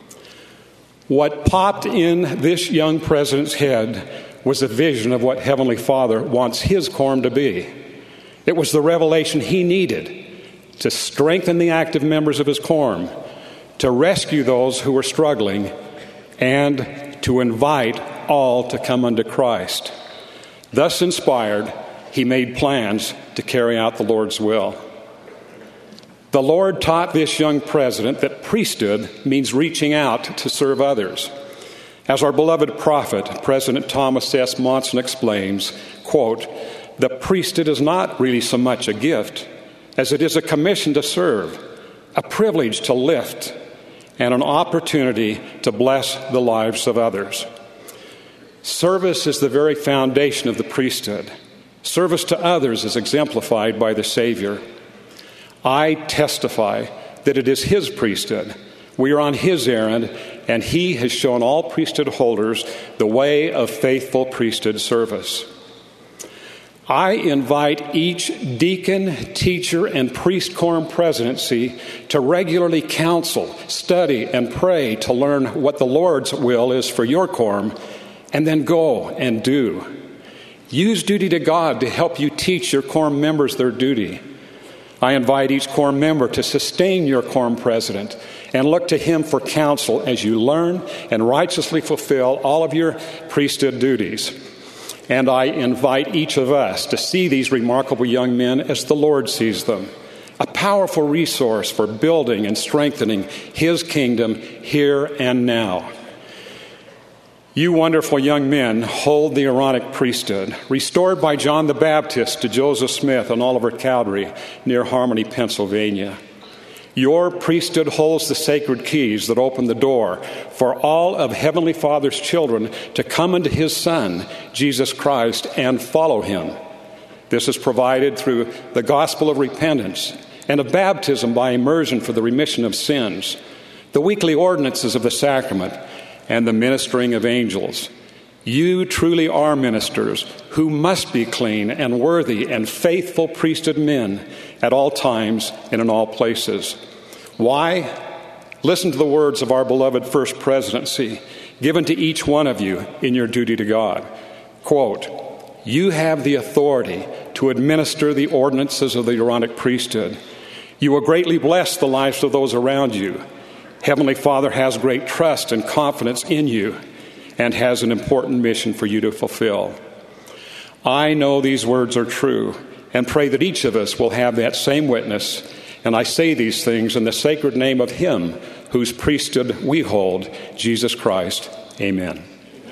What popped in this young president's head was a vision of what Heavenly Father wants his quorum to be. It was the revelation he needed to strengthen the active members of his quorum, to rescue those who were struggling, and to invite all to come unto Christ. Thus inspired, he made plans to carry out the Lord's will. The Lord taught this young president that priesthood means reaching out to serve others. As our beloved prophet, President Thomas S. Monson explains, quote, the priesthood is not really so much a gift as it is a commission to serve, a privilege to lift, and an opportunity to bless the lives of others. Service is the very foundation of the priesthood. Service to others is exemplified by the Savior. I testify that it is His priesthood. We are on His errand, and He has shown all priesthood holders the way of faithful priesthood service. I invite each deacon, teacher, and priest quorum presidency to regularly counsel, study, and pray to learn what the Lord's will is for your quorum, and then go and do. Use duty to God to help you teach your quorum members their duty. I invite each quorum member to sustain your quorum president and look to him for counsel as you learn and righteously fulfill all of your priesthood duties. And I invite each of us to see these remarkable young men as the Lord sees them, a powerful resource for building and strengthening His kingdom here and now. You wonderful young men hold the Aaronic priesthood, restored by John the Baptist to Joseph Smith and Oliver Cowdery near Harmony, Pennsylvania. Your priesthood holds the sacred keys that open the door for all of Heavenly Father's children to come unto His Son, Jesus Christ, and follow Him. This is provided through the gospel of repentance and of baptism by immersion for the remission of sins, the weekly ordinances of the sacrament, and the ministering of angels. You truly are ministers who must be clean and worthy and faithful priesthood men at all times and in all places. Why? Listen to the words of our beloved First Presidency, given to each one of you in your duty to God. Quote, you have the authority to administer the ordinances of the Aaronic priesthood. You will greatly bless the lives of those around you. Heavenly Father has great trust and confidence in you and has an important mission for you to fulfill. I know these words are true and pray that each of us will have that same witness. And I say these things in the sacred name of Him whose priesthood we hold, Jesus Christ. Amen.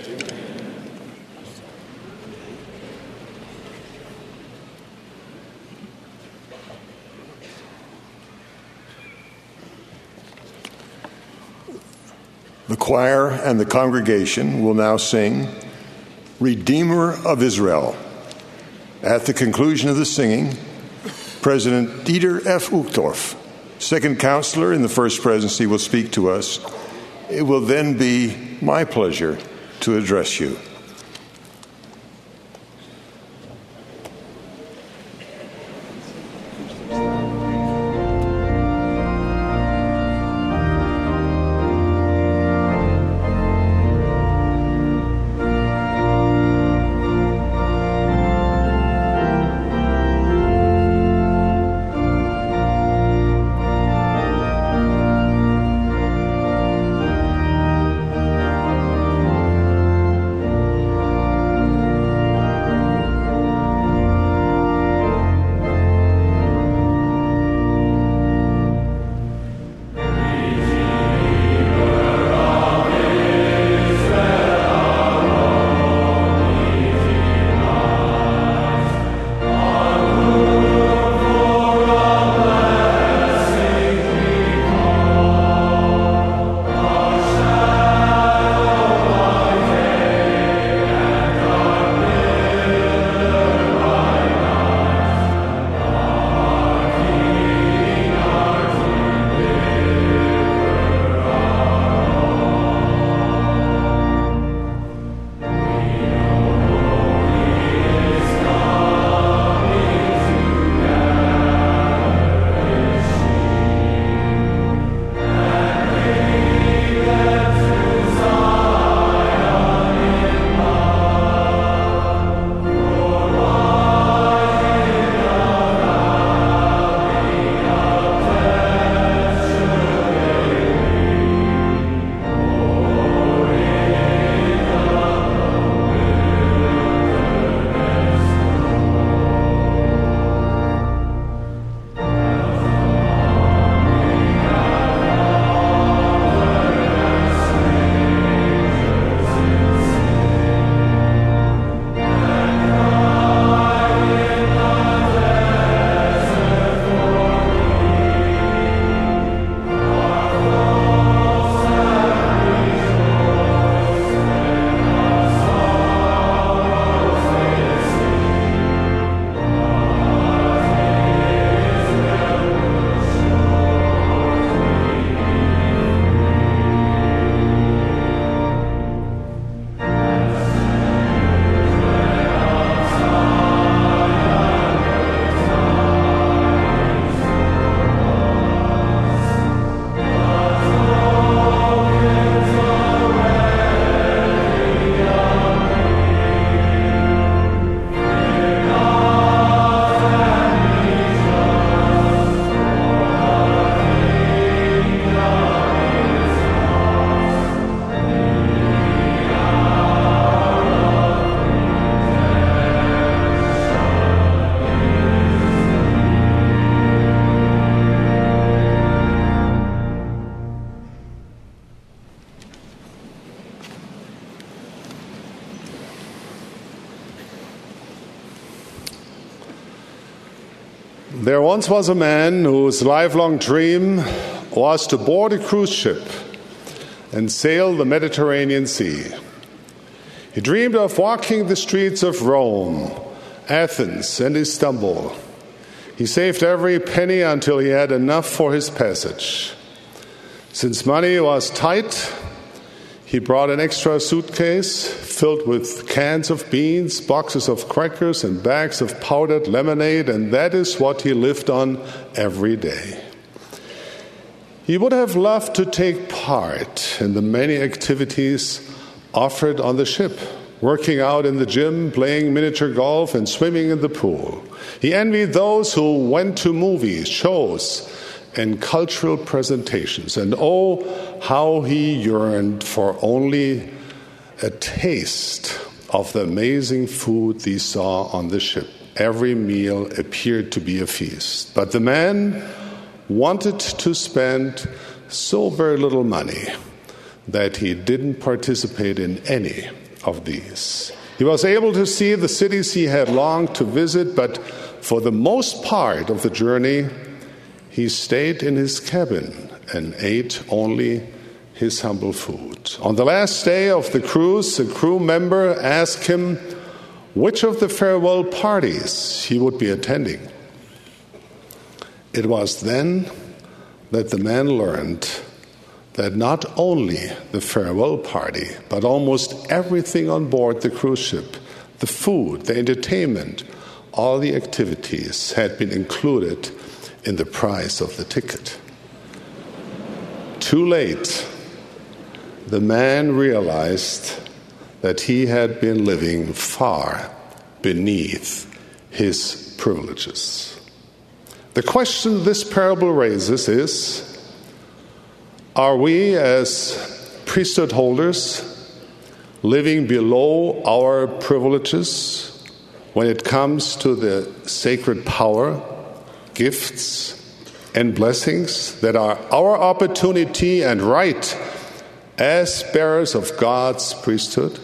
The choir and the congregation will now sing Redeemer of Israel. At the conclusion of the singing, President Dieter F. Uchtdorf, second counselor in the First Presidency, will speak to us. It will then be my pleasure to address you. There once was a man whose lifelong dream was to board a cruise ship and sail the Mediterranean Sea. He dreamed of walking the streets of Rome, Athens, and Istanbul. He saved every penny until he had enough for his passage. Since money was tight, he brought an extra suitcase filled with cans of beans, boxes of crackers, and bags of powdered lemonade, and that is what he lived on every day. He would have loved to take part in the many activities offered on the ship, working out in the gym, playing miniature golf, and swimming in the pool. He envied those who went to movies, shows, and cultural presentations. And oh, how he yearned for only a taste of the amazing food he saw on the ship. Every meal appeared to be a feast. But the man wanted to spend so very little money that he didn't participate in any of these. He was able to see the cities he had longed to visit, but for the most part of the journey, he stayed in his cabin and ate only his humble food. On the last day of the cruise, a crew member asked him which of the farewell parties he would be attending. It was then that the man learned that not only the farewell party, but almost everything on board the cruise ship, the food, the entertainment, all the activities had been included in the price of the ticket. Too late, the man realized that he had been living far beneath his privileges. The question this parable raises is, are we as priesthood holders living below our privileges when it comes to the sacred power, gifts, and blessings that are our opportunity and right as bearers of God's priesthood?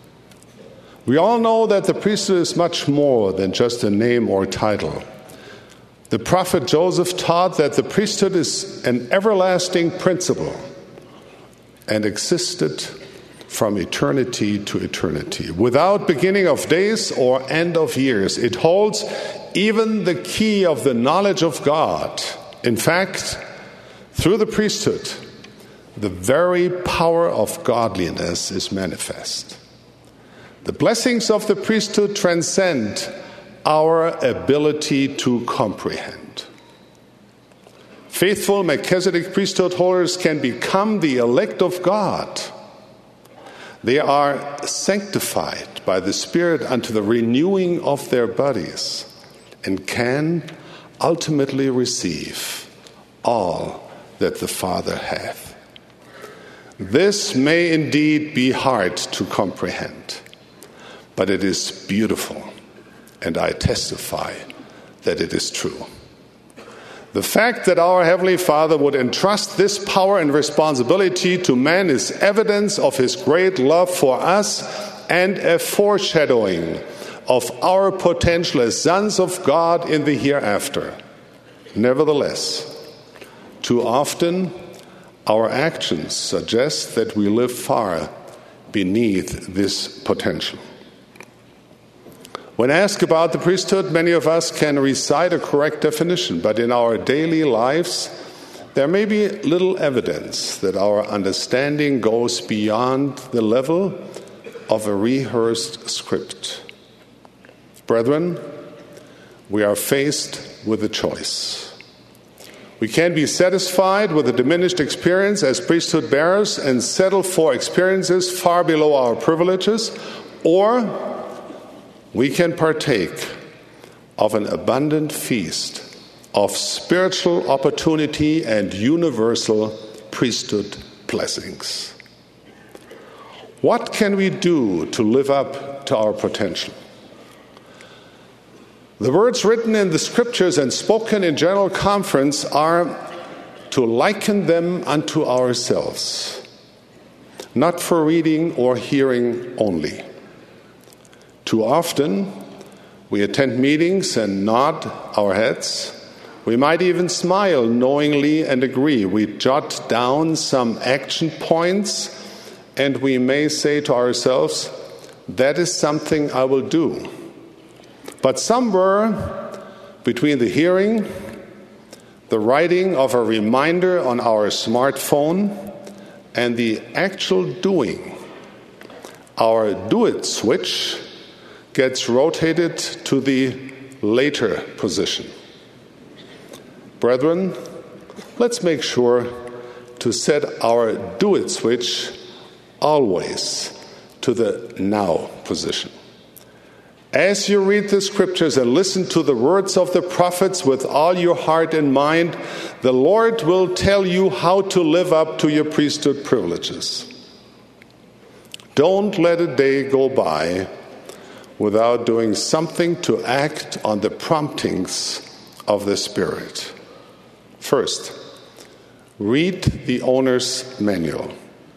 We all know that the priesthood is much more than just a name or title. The prophet Joseph taught that the priesthood is an everlasting principle and existed from eternity to eternity, without beginning of days or end of years. It holds even the key of the knowledge of God. In fact, through the priesthood, the very power of godliness is manifest. The blessings of the priesthood transcend our ability to comprehend. Faithful Melchizedek priesthood holders can become the elect of God. They are sanctified by the Spirit unto the renewing of their bodies and can ultimately receive all that the Father hath. This may indeed be hard to comprehend, but it is beautiful, and I testify that it is true. The fact that our Heavenly Father would entrust this power and responsibility to man is evidence of His great love for us and a foreshadowing of our potential as sons of God in the hereafter. Nevertheless, too often our actions suggest that we live far beneath this potential. When asked about the priesthood, many of us can recite a correct definition, but in our daily lives, there may be little evidence that our understanding goes beyond the level of a rehearsed script. Brethren, we are faced with a choice. We can be satisfied with a diminished experience as priesthood bearers and settle for experiences far below our privileges, or we can partake of an abundant feast of spiritual opportunity and universal priesthood blessings. What can we do to live up to our potential? The words written in the scriptures and spoken in general conference are to liken them unto ourselves, not for reading or hearing only. Too often, we attend meetings and nod our heads, We might even smile knowingly and agree. We jot down some action points, and we may say to ourselves, that is something I will do. But somewhere between the hearing, the writing of a reminder on our smartphone, and the actual doing, our do-it switch gets rotated to the later position. Brethren, let's make sure to set our do-it switch always to the now position. As you read the scriptures and listen to the words of the prophets with all your heart and mind, the Lord will tell you how to live up to your priesthood privileges. Don't let a day go by without doing something to act on the promptings of the Spirit. First, read the owner's manual.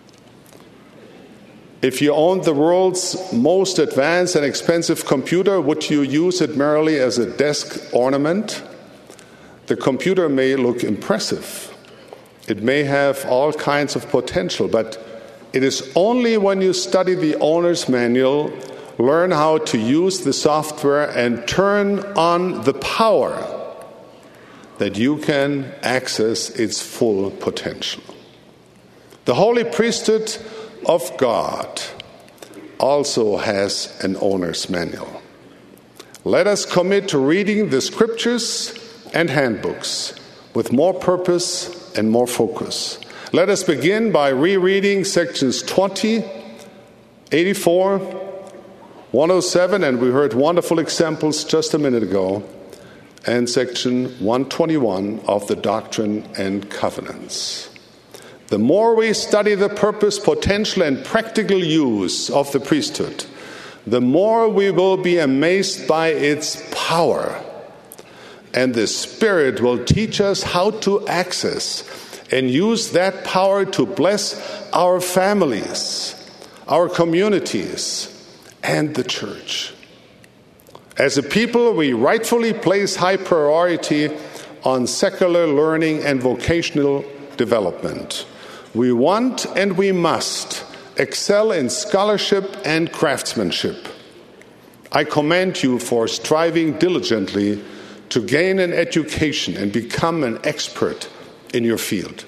If you owned the world's most advanced and expensive computer, would you use it merely as a desk ornament? The computer may look impressive. It may have all kinds of potential, but it is only when you study the owner's manual, learn how to use the software, and turn on the power that you can access its full potential. The holy priesthood of God also has an owner's manual. Let us commit to reading the scriptures and handbooks with more purpose and more focus. Let us begin by rereading sections twenty, eighty-four, one oh seven, and we heard wonderful examples just a minute ago, and section one twenty-one of the Doctrine and Covenants. The more we study the purpose, potential, and practical use of the priesthood, the more we will be amazed by its power. And the Spirit will teach us how to access and use that power to bless our families, our communities, and the church. As a people, we rightfully place high priority on secular learning and vocational development. We want and we must excel in scholarship and craftsmanship. I commend you for striving diligently to gain an education and become an expert in your field.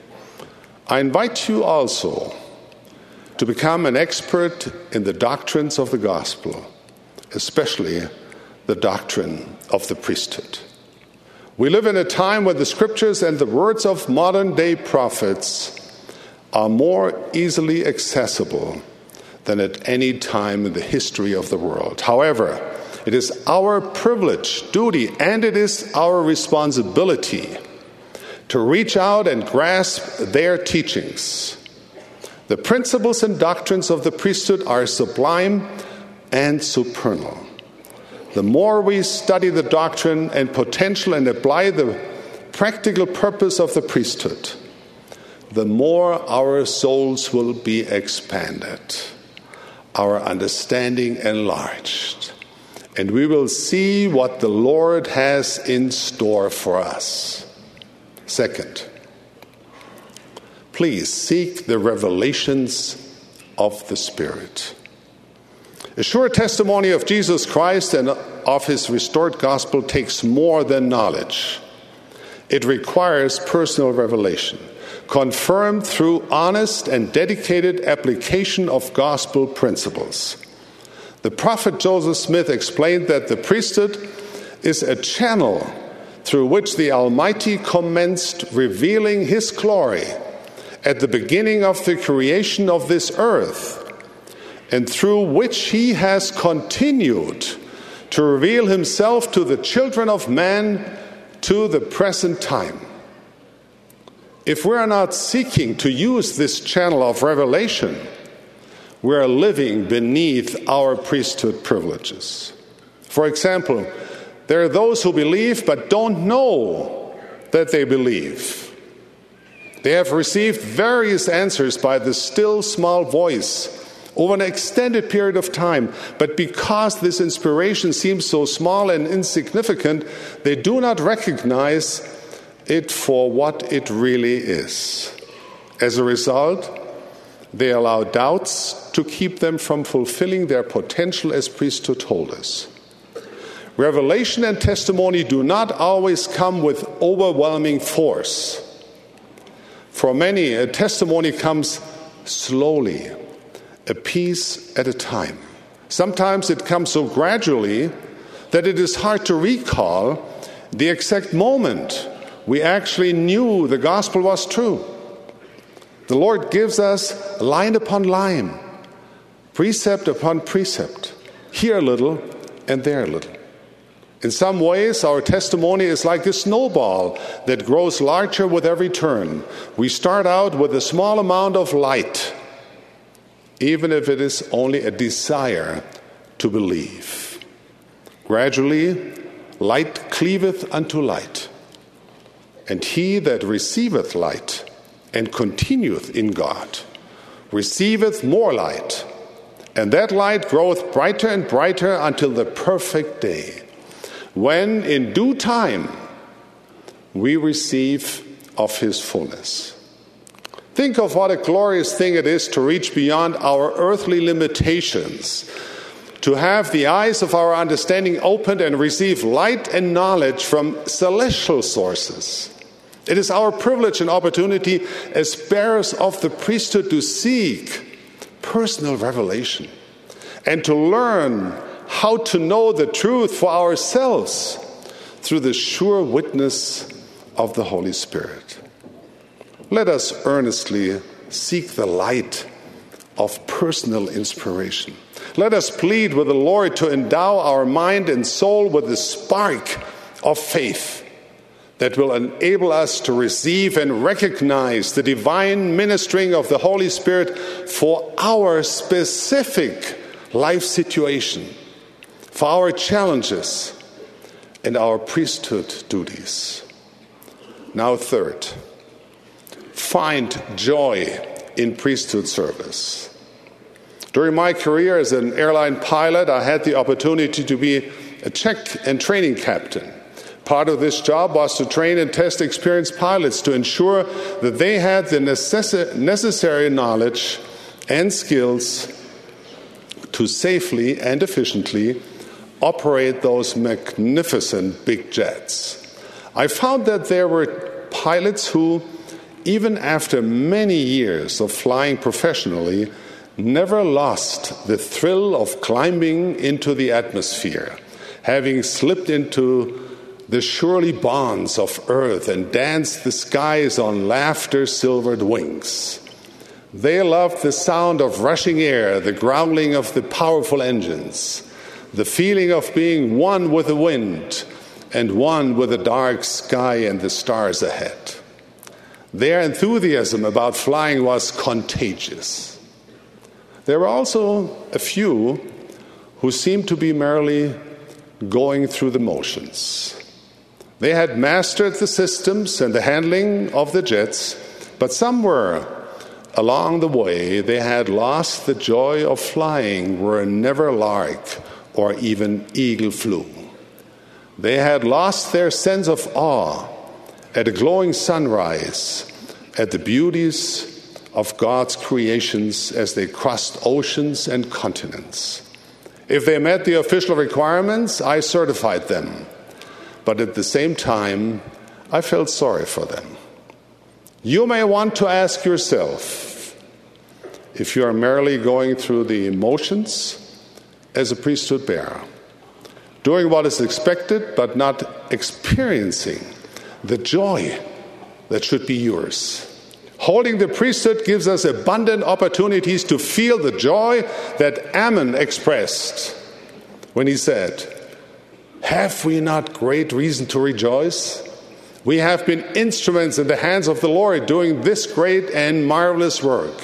I invite you also to become an expert in the doctrines of the gospel, especially the doctrine of the priesthood. We live in a time when the scriptures and the words of modern-day prophets are more easily accessible than at any time in the history of the world. However, it is our privilege, duty, and it is our responsibility to reach out and grasp their teachings. The principles and doctrines of the priesthood are sublime and supernal. The more we study the doctrine and potential and apply the practical purpose of the priesthood, the more our souls will be expanded, our understanding enlarged, and we will see what the Lord has in store for us. Second, please seek the revelations of the Spirit. A sure testimony of Jesus Christ and of his restored gospel takes more than knowledge. It requires personal revelation, confirmed through honest and dedicated application of gospel principles. The prophet Joseph Smith explained that the priesthood is a channel through which the Almighty commenced revealing his glory at the beginning of the creation of this earth, and through which he has continued to reveal himself to the children of man to the present time. If we are not seeking to use this channel of revelation, we are living beneath our priesthood privileges. For example, there are those who believe but don't know that they believe. They have received various answers by the still small voice over an extended period of time. But because this inspiration seems so small and insignificant, they do not recognize it for what it really is. As a result, they allow doubts to keep them from fulfilling their potential as priesthood holders. Revelation and testimony do not always come with overwhelming force. For many, a testimony comes slowly, a piece at a time. Sometimes it comes so gradually that it is hard to recall the exact moment we actually knew the gospel was true. The Lord gives us line upon line, precept upon precept, here a little and there a little. In some ways, our testimony is like a snowball that grows larger with every turn. We start out with a small amount of light, even if it is only a desire to believe. Gradually, light cleaveth unto light, and he that receiveth light and continueth in God receiveth more light, and that light groweth brighter and brighter until the perfect day, when in due time we receive of his fullness. Think of what a glorious thing it is to reach beyond our earthly limitations, to have the eyes of our understanding opened and receive light and knowledge from celestial sources. It is our privilege and opportunity as bearers of the priesthood to seek personal revelation and to learn how to know the truth for ourselves through the sure witness of the Holy Spirit. Let us earnestly seek the light of personal inspiration. Let us plead with the Lord to endow our mind and soul with the spark of faith that will enable us to receive and recognize the divine ministering of the Holy Spirit for our specific life situation, for our challenges and our priesthood duties. Now, third, find joy in priesthood service. During my career as an airline pilot, I had the opportunity to be a check and training captain. Part of this job was to train and test experienced pilots to ensure that they had the necess- necessary knowledge and skills to safely and efficiently operate those magnificent big jets. I found that there were pilots who, even after many years of flying professionally, never lost the thrill of climbing into the atmosphere, having slipped into the surely bonds of earth and danced the skies on laughter-silvered wings. They loved the sound of rushing air, the growling of the powerful engines, the feeling of being one with the wind and one with the dark sky and the stars ahead. Their enthusiasm about flying was contagious. There were also a few who seemed to be merely going through the motions. They had mastered the systems and the handling of the jets, but somewhere along the way they had lost the joy of flying where never lark or even eagle flew. They had lost their sense of awe at a glowing sunrise, at the beauties of God's creations as they crossed oceans and continents. If they met the official requirements, I certified them. But at the same time, I felt sorry for them. You may want to ask yourself if you are merely going through the motions as a priesthood bearer, doing what is expected but not experiencing the joy that should be yours. Holding the priesthood gives us abundant opportunities to feel the joy that Ammon expressed when he said, "Have we not great reason to rejoice? We have been instruments in the hands of the Lord doing this great and marvelous work.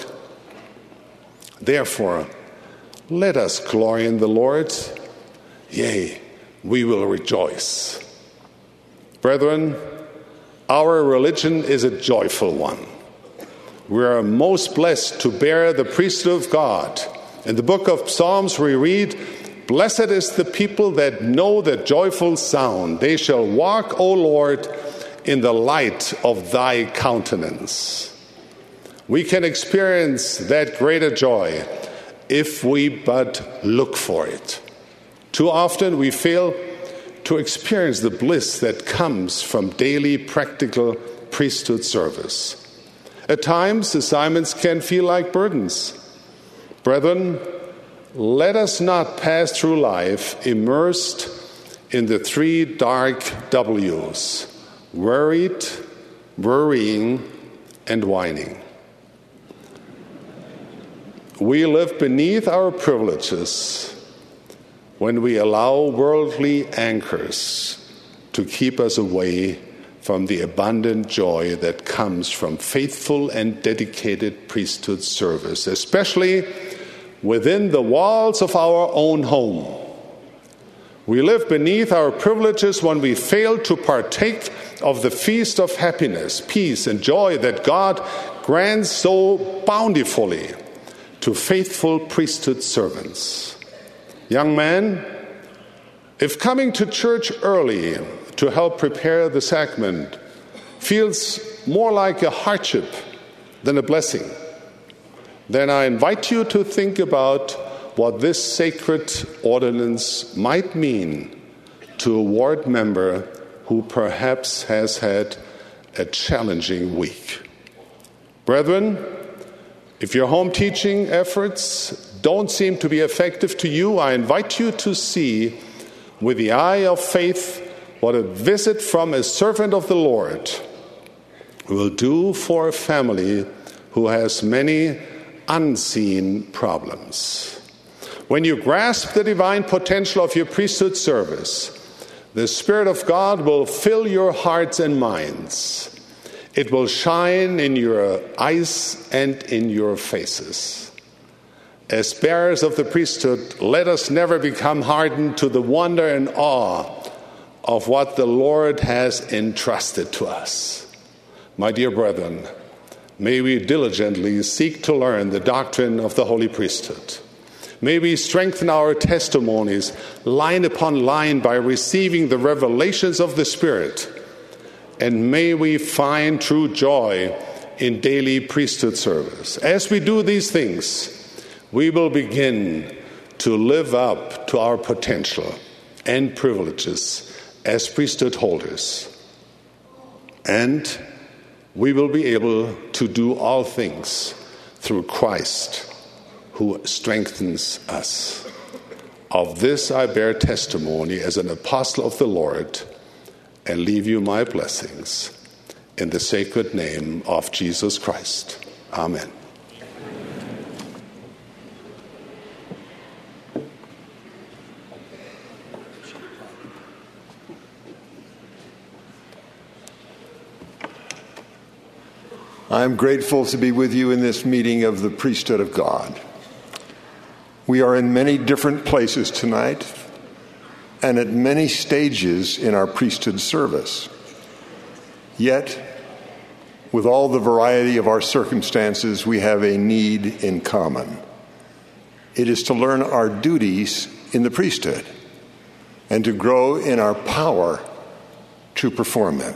Therefore, let us glory in the Lord. Yea, we will rejoice." Brethren, our religion is a joyful one. We are most blessed to bear the priesthood of God In the book of Psalms we read, "Blessed is the people that know the joyful sound. They shall walk, O Lord, in the light of thy countenance." We can experience that greater joy if we but look for it. Too often we fail to experience the bliss that comes from daily practical priesthood service. At times, assignments can feel like burdens. Brethren, let us not pass through life immersed in the three dark W's: worried, worrying, and whining. We live beneath our privileges when we allow worldly anchors to keep us away from the abundant joy that comes from faithful and dedicated priesthood service, especially within the walls of our own home. We live beneath our privileges when we fail to partake of the feast of happiness, peace, and joy that God grants so bountifully to faithful priesthood servants. Young man, if coming to church early to help prepare the sacrament feels more like a hardship than a blessing, then I invite you to think about what this sacred ordinance might mean to a ward member who perhaps has had a challenging week. Brethren, if your home teaching efforts don't seem to be effective to you, I invite you to see with the eye of faith what a visit from a servant of the Lord will do for a family who has many unseen problems. When you grasp the divine potential of your priesthood service, the Spirit of God will fill your hearts and minds. It will shine in your eyes and in your faces. As bearers of the priesthood, let us never become hardened to the wonder and awe of what the Lord has entrusted to us. My dear brethren, may we diligently seek to learn the doctrine of the holy priesthood. May we strengthen our testimonies line upon line by receiving the revelations of the Spirit. And may we find true joy in daily priesthood service. As we do these things, we will begin to live up to our potential and privileges as priesthood holders. And we will be able to do all things through Christ, who strengthens us. Of this I bear testimony as an apostle of the Lord, and leave you my blessings in the sacred name of Jesus Christ. Amen. I'm grateful to be with you in this meeting of the priesthood of God. We are in many different places tonight and at many stages in our priesthood service. Yet, with all the variety of our circumstances, we have a need in common. It is to learn our duties in the priesthood and to grow in our power to perform them.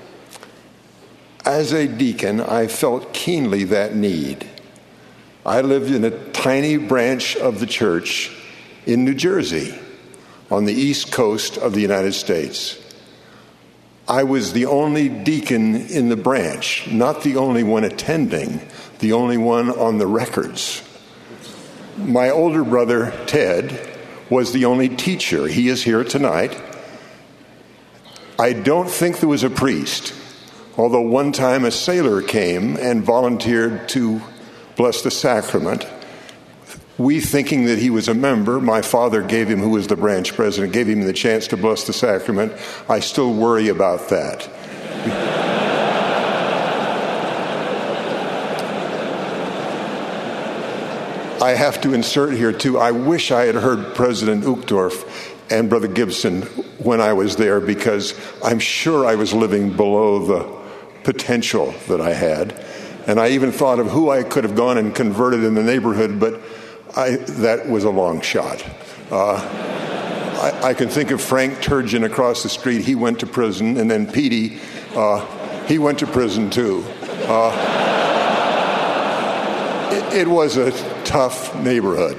As a deacon, I felt keenly that need. I lived in a tiny branch of the church in New Jersey, on the east coast of the United States. I was the only deacon in the branch, not the only one attending, the only one on the records. My older brother, Ted, was the only teacher. He is here tonight. I don't think there was a priest, although one time a sailor came and volunteered to bless the sacrament. We, thinking that he was a member, my father gave him, who was the branch president, gave him the chance to bless the sacrament. I still worry about that. I have to insert here, too, I wish I had heard President Uchtdorf and Brother Gibson when I was there, because I'm sure I was living below the potential that I had. And I even thought of who I could have gone and converted in the neighborhood, but I, that was a long shot. Uh, I, I can think of Frank Turgeon across the street. He went to prison, and then Petey, uh, he went to prison too. Uh, it, it was a tough neighborhood.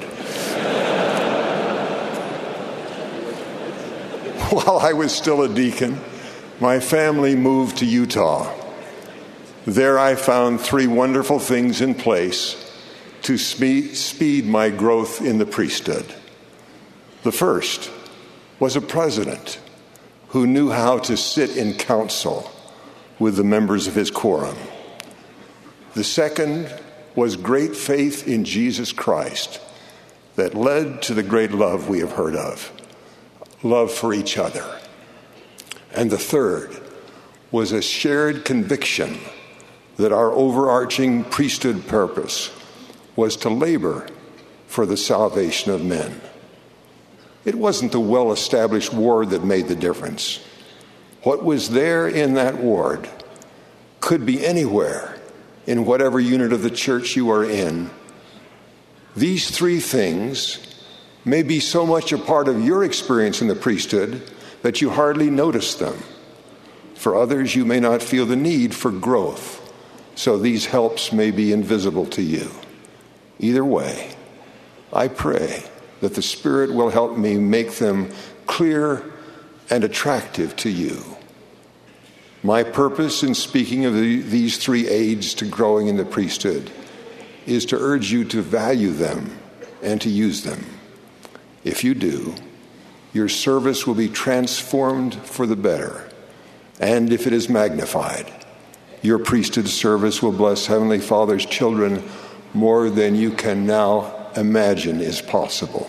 While I was still a deacon, my family moved to Utah. There I found three wonderful things in place to speed my growth in the priesthood. The first was a president who knew how to sit in council with the members of his quorum. The second was great faith in Jesus Christ that led to the great love we have heard of, love for each other. And the third was a shared conviction that our overarching priesthood purpose was to labor for the salvation of men. It wasn't the well-established ward that made the difference. What was there in that ward could be anywhere in whatever unit of the church you are in. These three things may be so much a part of your experience in the priesthood that you hardly notice them. For others, you may not feel the need for growth, so these helps may be invisible to you. Either way, I pray that the Spirit will help me make them clear and attractive to you. My purpose in speaking of the, these three aids to growing in the priesthood is to urge you to value them and to use them. If you do, your service will be transformed for the better, and if it is magnified, your priesthood service will bless Heavenly Father's children more than you can now imagine is possible.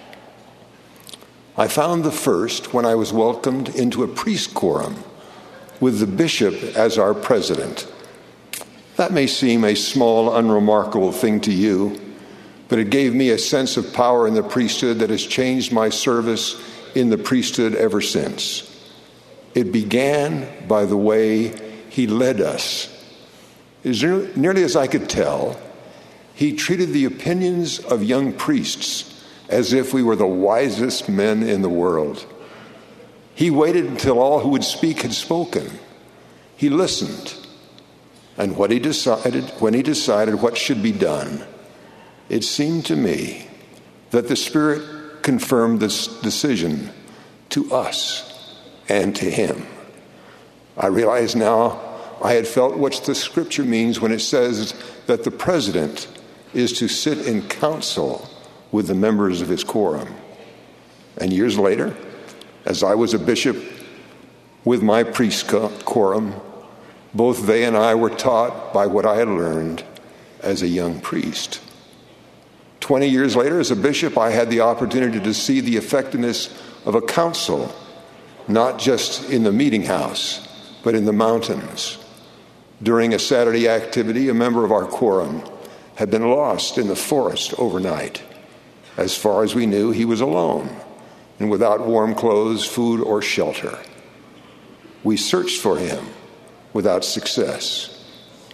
I found the first when I was welcomed into a priest quorum with the bishop as our president. That may seem a small, unremarkable thing to you, but it gave me a sense of power in the priesthood that has changed my service in the priesthood ever since. It began by the way he led us. As nearly as I could tell, he treated the opinions of young priests as if we were the wisest men in the world. He waited until all who would speak had spoken. He listened, and what he decided, when he decided what should be done, it seemed to me that the Spirit confirmed this decision to us and to him. I realize now I had felt what the Scripture means when it says that the president is to sit in council with the members of his quorum. And years later, as I was a bishop with my priest quorum, both they and I were taught by what I had learned as a young priest. Twenty years later, as a bishop, I had the opportunity to see the effectiveness of a council, not just in the meeting house, but in the mountains. During a Saturday activity, a member of our quorum had been lost in the forest overnight. As far as we knew, he was alone and without warm clothes, food, or shelter. We searched for him without success.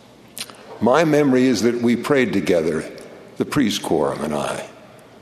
My memory is that we prayed together, the priest quorum and I,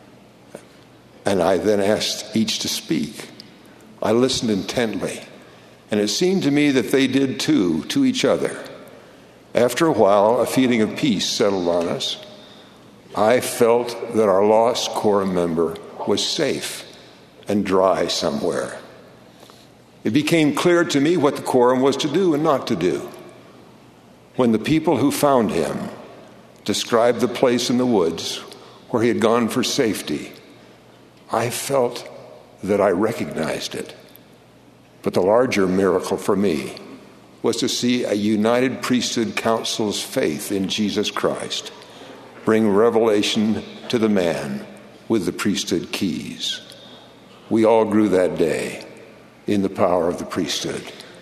and I then asked each to speak. I listened intently, and it seemed to me that they did too, to each other. After a while, a feeling of peace settled on us. I felt that our lost quorum member was safe and dry somewhere. It became clear to me what the quorum was to do and not to do. When the people who found him described the place in the woods where he had gone for safety, I felt that I recognized it. But the larger miracle for me was to see a united priesthood council's faith in Jesus Christ bring revelation to the man with the priesthood keys. We all grew that day in the power of the priesthood.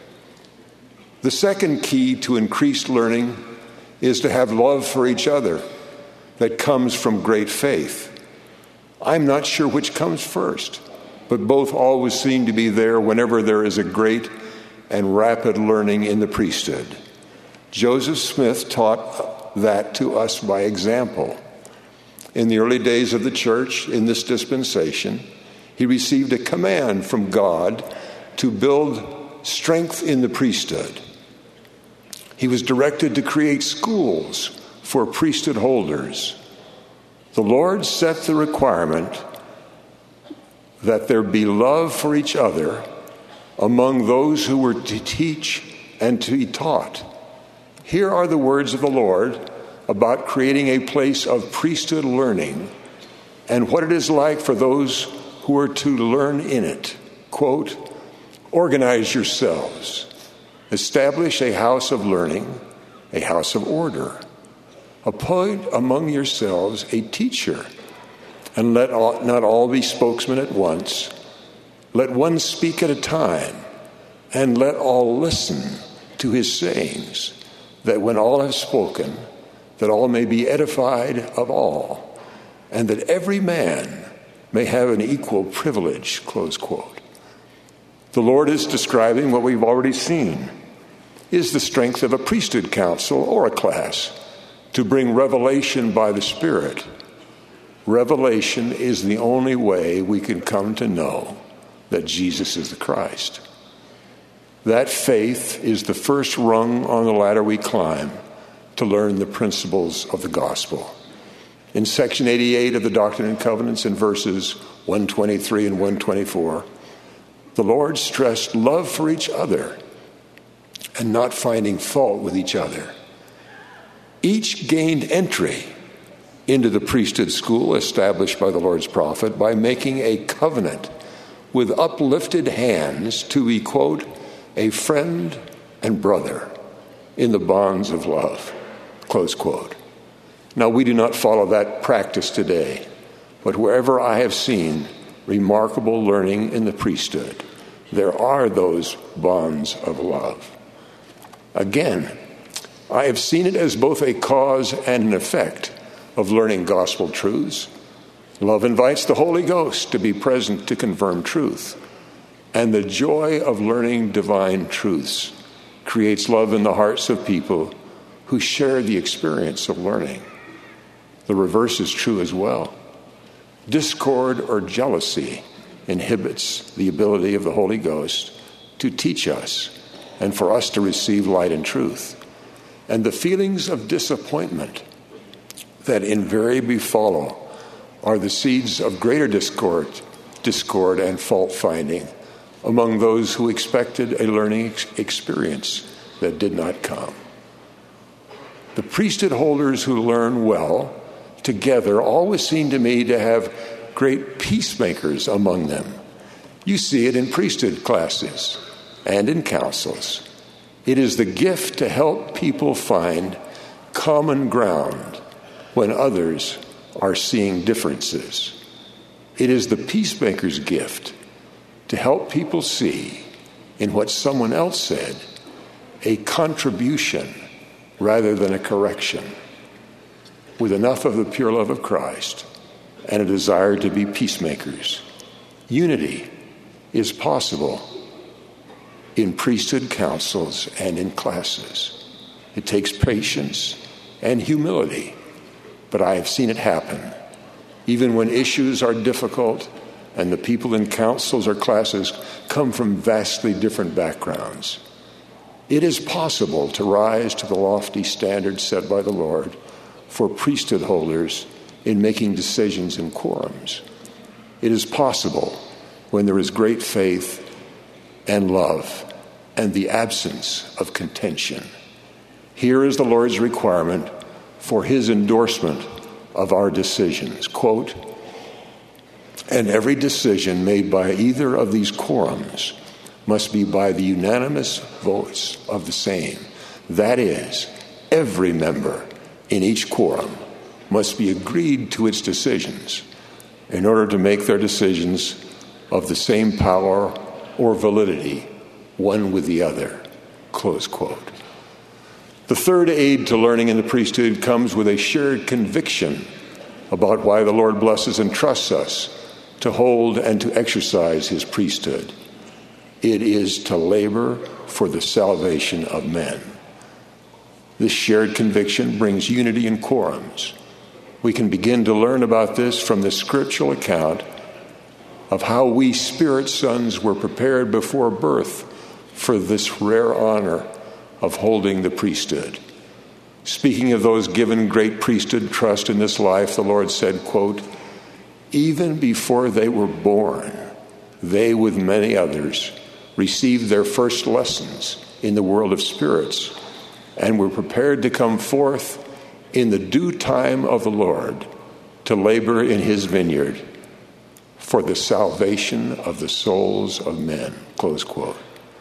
The second key to increased learning is to have love for each other that comes from great faith. I'm not sure which comes first, but both always seem to be there whenever there is a great and rapid learning in the priesthood. Joseph Smith taught that to us by example. In the early days of the church, in this dispensation, he received a command from God to build strength in the priesthood. He was directed to create schools for priesthood holders. The Lord set the requirement that there be love for each other among those who were to teach and to be taught. Here are the words of the Lord about creating a place of priesthood learning and what it is like for those who are to learn in it. Quote, organize yourselves. Establish a house of learning, a house of order. Appoint among yourselves a teacher, and let all, not all be spokesmen at once. Let one speak at a time, and let all listen to his sayings, that when all have spoken, that all may be edified of all, and that every man may have an equal privilege, close quote. The Lord is describing what we've already seen, is the strength of a priesthood council or a class to bring revelation by the Spirit. Revelation is the only way we can come to know that Jesus is the Christ. That faith is the first rung on the ladder we climb to learn the principles of the gospel. In section eighty-eight of the Doctrine and Covenants, in verses one twenty-three and one twenty-four, the Lord stressed love for each other and not finding fault with each other. Each gained entry into the priesthood school established by the Lord's prophet by making a covenant with uplifted hands to be, quote, a friend and brother in the bonds of love, close quote. Now, we do not follow that practice today, but wherever I have seen remarkable learning in the priesthood, there are those bonds of love. Again, I have seen it as both a cause and an effect of learning gospel truths. Love invites the Holy Ghost to be present to confirm truth, and the joy of learning divine truths creates love in the hearts of people who share the experience of learning. The reverse is true as well. Discord or jealousy inhibits the ability of the Holy Ghost to teach us and for us to receive light and truth. And the feelings of disappointment that invariably follow are the seeds of greater discord, discord and fault-finding among those who expected a learning ex- experience that did not come. The priesthood holders who learn well together always seem to me to have great peacemakers among them. You see it in priesthood classes and in councils. It is the gift to help people find common ground when others are seeing differences. It is the peacemaker's gift to help people see in what someone else said a contribution rather than a correction, with enough of the pure love of Christ and a desire to be peacemakers. Unity is possible in priesthood councils and in classes. It takes patience and humility, but I have seen it happen. Even when issues are difficult and the people in councils or classes come from vastly different backgrounds, it is possible to rise to the lofty standards set by the Lord for priesthood holders in making decisions in quorums. It is possible when there is great faith and love and the absence of contention. Here is the Lord's requirement for his endorsement of our decisions. Quote, and every decision made by either of these quorums must be by the unanimous votes of the same. That is, every member in each quorum must be agreed to its decisions in order to make their decisions of the same power or validity, one with the other. Close quote. The third aid to learning in the priesthood comes with a shared conviction about why the Lord blesses and trusts us to hold and to exercise his priesthood. It is to labor for the salvation of men. This shared conviction brings unity in quorums. We can begin to learn about this from the scriptural account of how we spirit sons were prepared before birth for this rare honor of holding the priesthood. Speaking of those given great priesthood trust in this life, the Lord said, quote, "Even before they were born, they with many others received their first lessons in the world of spirits and were prepared to come forth in the due time of the Lord to labor in his vineyard for the salvation of the souls of men." Close quote.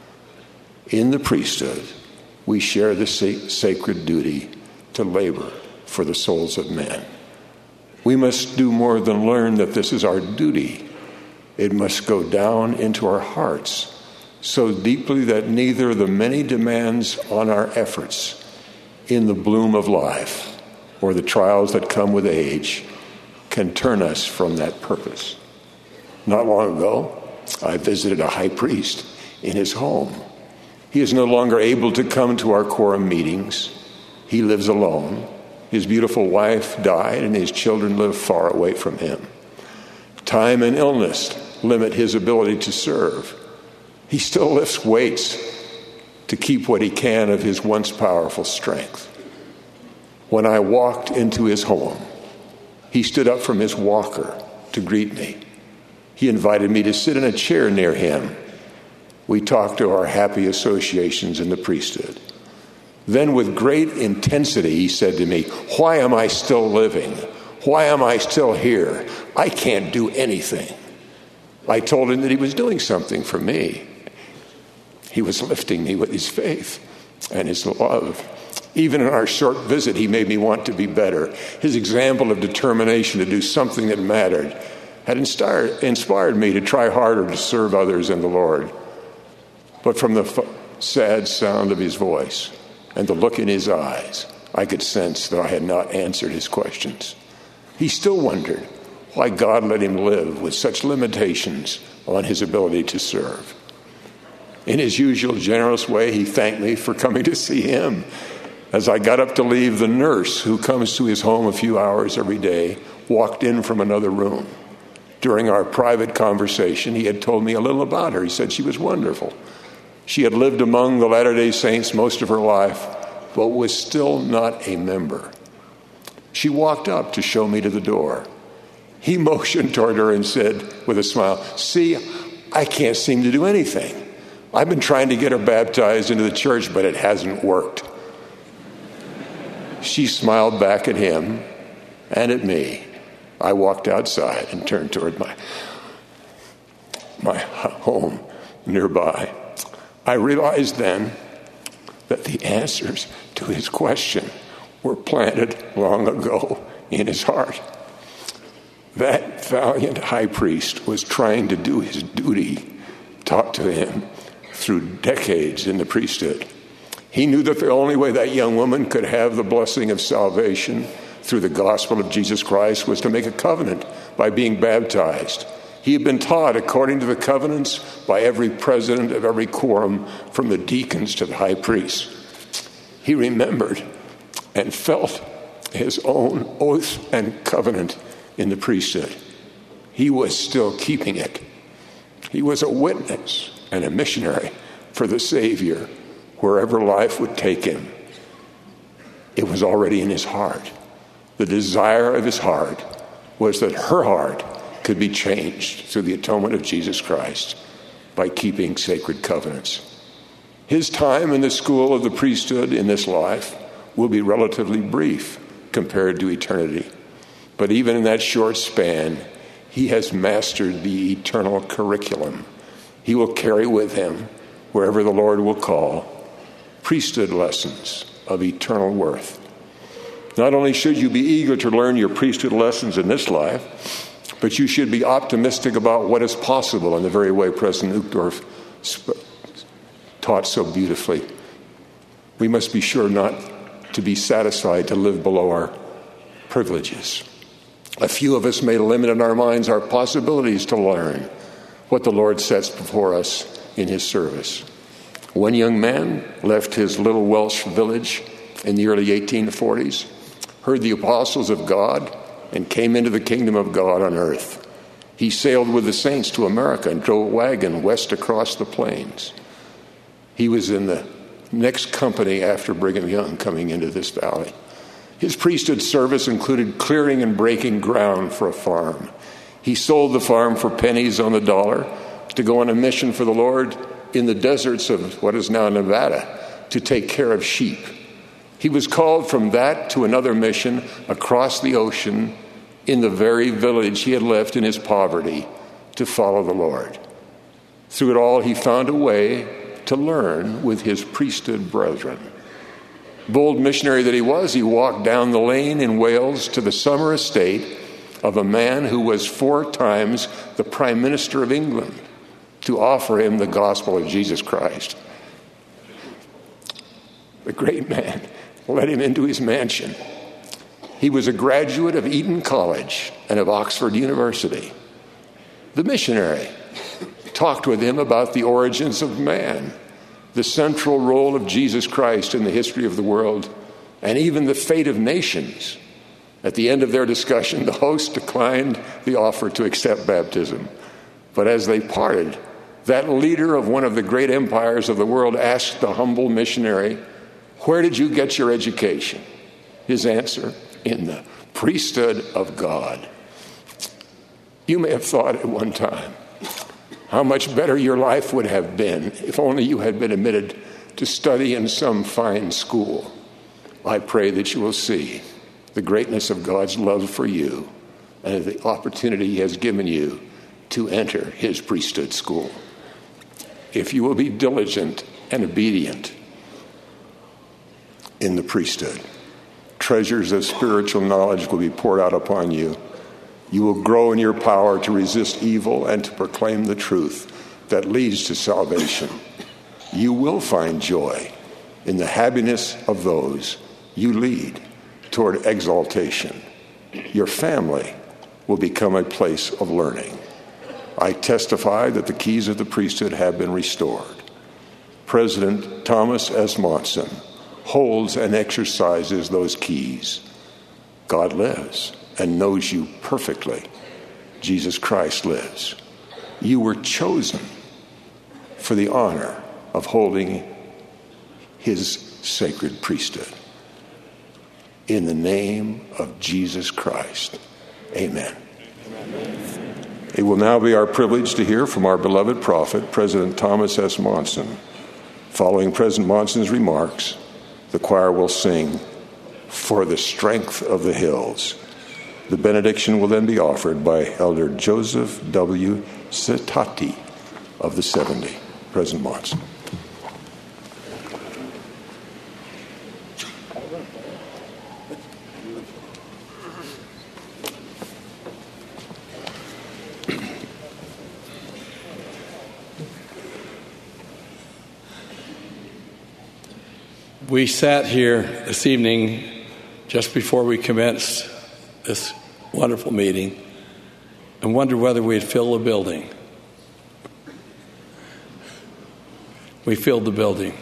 In the priesthood, we share the sa- sacred duty to labor for the souls of men. We must do more than learn that this is our duty. It must go down into our hearts so deeply that neither the many demands on our efforts in the bloom of life or the trials that come with age can turn us from that purpose. Not long ago, I visited a high priest in his home. He is no longer able to come to our quorum meetings. He lives alone. His beautiful wife died, and his children live far away from him. Time and illness limit his ability to serve. He still lifts weights to keep what he can of his once powerful strength. When I walked into his home, he stood up from his walker to greet me. He invited me to sit in a chair near him. We talked of our happy associations in the priesthood. Then with great intensity, he said to me, "Why am I still living? Why am I still here? I can't do anything." I told him that he was doing something for me. He was lifting me with his faith and his love. Even in our short visit, he made me want to be better. His example of determination to do something that mattered had inspired, inspired me to try harder to serve others in the Lord. But from the f- sad sound of his voice and the look in his eyes, I could sense that I had not answered his questions. He still wondered why God let him live with such limitations on his ability to serve. In his usual generous way, he thanked me for coming to see him. As I got up to leave, the nurse who comes to his home a few hours every day walked in from another room. During our private conversation, he had told me a little about her. He said she was wonderful. She had lived among the Latter-day Saints most of her life, but was still not a member. She walked up to show me to the door. He motioned toward her and said with a smile, "See, I can't seem to do anything. I've been trying to get her baptized into the church, but it hasn't worked." She smiled back at him and at me. I walked outside and turned toward my, my home nearby. I realized then that the answers to his question were planted long ago in his heart. That valiant high priest was trying to do his duty taught to him through decades in the priesthood. He knew that the only way that young woman could have the blessing of salvation through the gospel of Jesus Christ was to make a covenant by being baptized. He had been taught according to the covenants by every president of every quorum, from the deacons to the high priest. He remembered and felt his own oath and covenant in the priesthood. He was still keeping it. He was a witness and a missionary for the Savior wherever life would take him. It was already in his heart. The desire of his heart was that her heart could be changed through the atonement of Jesus Christ by keeping sacred covenants. His time in the school of the priesthood in this life will be relatively brief compared to eternity. But even in that short span, he has mastered the eternal curriculum. He will carry with him, wherever the Lord will call, priesthood lessons of eternal worth. Not only should you be eager to learn your priesthood lessons in this life, but you should be optimistic about what is possible in the very way President Uchtdorf sp- taught so beautifully. We must be sure not to be satisfied to live below our privileges. A few of us may limit in our minds our possibilities to learn what the Lord sets before us in his service. One young man left his little Welsh village in the early eighteen forties, heard the apostles of God and came into the kingdom of God on earth. He sailed with the saints to America and drove a wagon west across the plains. He was in the next company after Brigham Young coming into this valley. His priesthood service included clearing and breaking ground for a farm. He sold the farm for pennies on the dollar to go on a mission for the Lord in the deserts of what is now Nevada to take care of sheep. He was called from that to another mission across the ocean in the very village he had left in his poverty to follow the Lord. Through it all, he found a way to learn with his priesthood brethren. Bold missionary that he was, he walked down the lane in Wales to the summer estate of a man who was four times the Prime Minister of England to offer him the gospel of Jesus Christ. The great man led him into his mansion. He was a graduate of Eton College and of Oxford University. The missionary talked with him about the origins of man, the central role of Jesus Christ in the history of the world, and even the fate of nations. At the end of their discussion, the host declined the offer to accept baptism. But as they parted, that leader of one of the great empires of the world asked the humble missionary, "Where did you get your education?" His answer, "In the priesthood of God." You may have thought at one time how much better your life would have been if only you had been admitted to study in some fine school. I pray that you will see the greatness of God's love for you and the opportunity he has given you to enter his priesthood school. If you will be diligent and obedient in the priesthood, treasures of spiritual knowledge will be poured out upon you. You will grow in your power to resist evil and to proclaim the truth that leads to salvation. You will find joy in the happiness of those you lead toward exaltation. Your family will become a place of learning. I testify that the keys of the priesthood have been restored. President Thomas S. Monson holds and exercises those keys. God lives and knows you perfectly. Jesus Christ lives. You were chosen for the honor of holding his sacred priesthood. In the name of Jesus Christ, amen. Amen. It will now be our privilege to hear from our beloved prophet, President Thomas S. Monson. Following President Monson's remarks, the choir will sing, "For the Strength of the Hills." The benediction will then be offered by Elder Joseph W. Citati of the seventy. President Monson. We sat here this evening just before we commenced this wonderful meeting and wondered whether we'd fill the building. We filled the building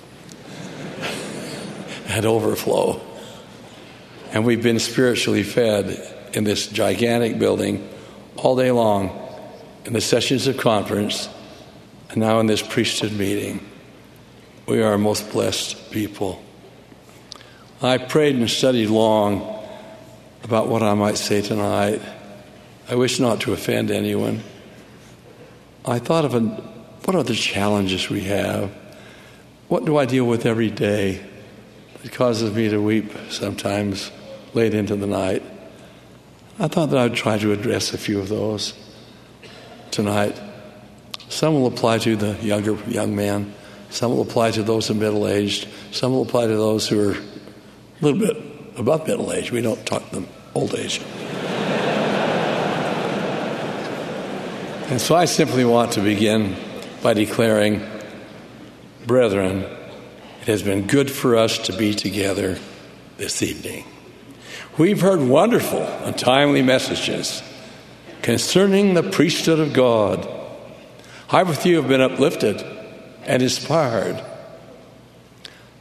at overflow. And we've been spiritually fed in this gigantic building all day long in the sessions of conference and now in this priesthood meeting. We are a most blessed people. I prayed and studied long about what I might say tonight. I wish not to offend anyone. I thought of a, what are the challenges we have? What do I deal with every day that causes me to weep sometimes late into the night? I thought that I would try to address a few of those tonight. Some will apply to the younger young man. Some will apply to those who are middle-aged. Some will apply to those who are a little bit above middle age. We don't talk them old age. And so I simply want to begin by declaring, brethren, it has been good for us to be together this evening. We've heard wonderful and timely messages concerning the priesthood of God. I with you have been uplifted and inspired.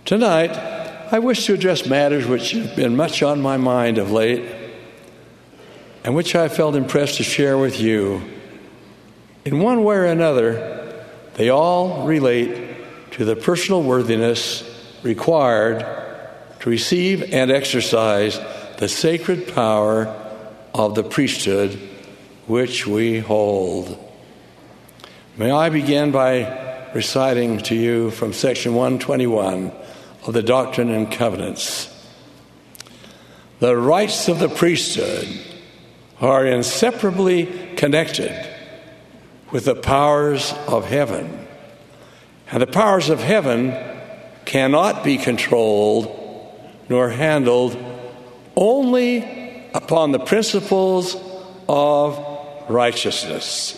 Tonight, I wish to address matters which have been much on my mind of late. and which I felt impressed to share with you. In one way or another, they all relate to the personal worthiness required to receive and exercise the sacred power of the priesthood which we hold. May I begin by reciting to you from section one twenty-one of the Doctrine and Covenants. The rights of the priesthood are inseparably connected with the powers of heaven, and the powers of heaven cannot be controlled nor handled only upon the principles of righteousness.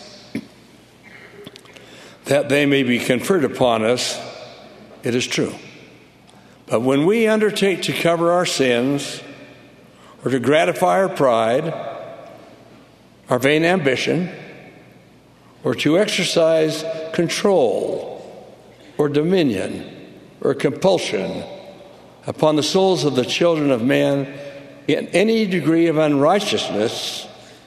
That they may be conferred upon us, it is true. But when we undertake to cover our sins, or to gratify our pride, our vain ambition, or to exercise control, or dominion, or compulsion upon the souls of the children of men in any degree of unrighteousness,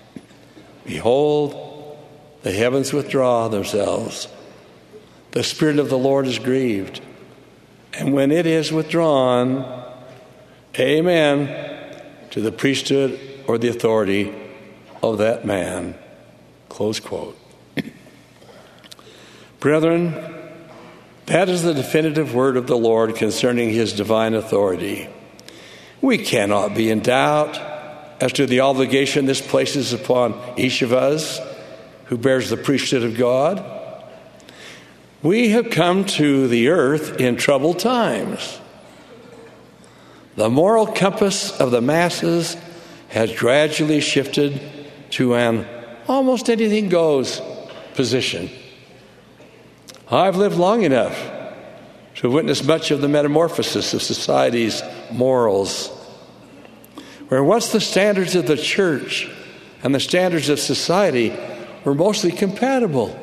behold, the heavens withdraw themselves. The Spirit of the Lord is grieved. And when it is withdrawn, amen, to the priesthood or the authority of that man. Close quote. Brethren, that is the definitive word of the Lord concerning his divine authority. We cannot be in doubt as to the obligation this places upon each of us who bears the priesthood of God. We have come to the earth in troubled times. The moral compass of the masses has gradually shifted to an almost anything goes position. I've lived long enough to witness much of the metamorphosis of society's morals, where once the standards of the church and the standards of society were mostly compatible,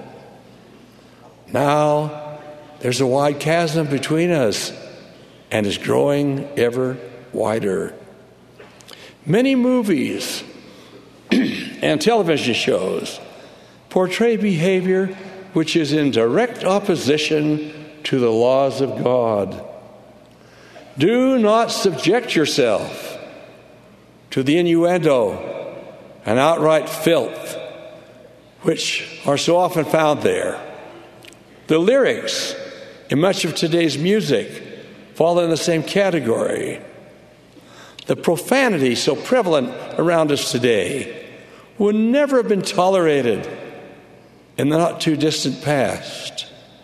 now there's a wide chasm between us and is growing ever wider. Many movies and television shows portray behavior which is in direct opposition to the laws of God. Do not subject yourself to the innuendo and outright filth which are so often found there. The lyrics in much of today's music fall in the same category. The profanity so prevalent around us today would never have been tolerated in the not too distant past.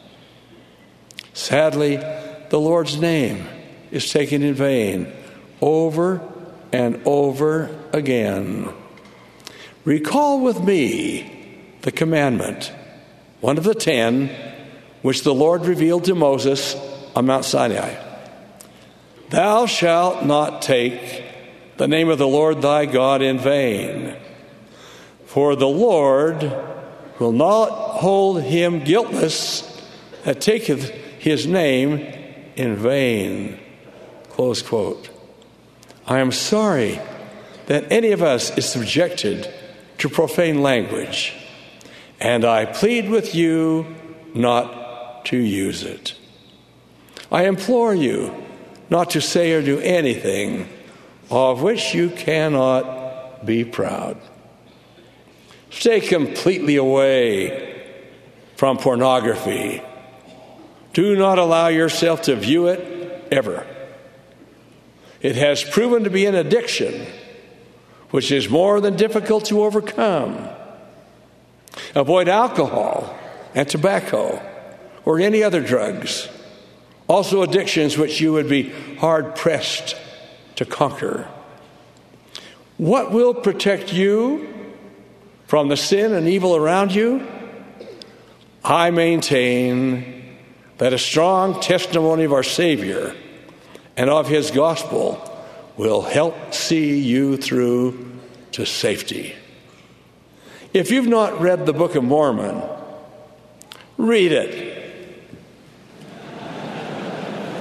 Sadly, the Lord's name is taken in vain over and over again. Recall with me the commandment, one of the ten, which the Lord revealed to Moses on Mount Sinai. Thou shalt not take the name of the Lord thy God in vain, for the Lord will not hold him guiltless that taketh his name in vain. Close quote. I am sorry that any of us is subjected to profane language, and I plead with you not to use it. I implore you not to say or do anything of which you cannot be proud. Stay completely away from pornography. Do not allow yourself to view it ever. It has proven to be an addiction which is more than difficult to overcome. Avoid alcohol and tobacco or any other drugs, also addictions which you would be hard-pressed to conquer. What will protect you from the sin and evil around you? I maintain that a strong testimony of our Savior and of his gospel will help see you through to safety. If you've not read the Book of Mormon, read it.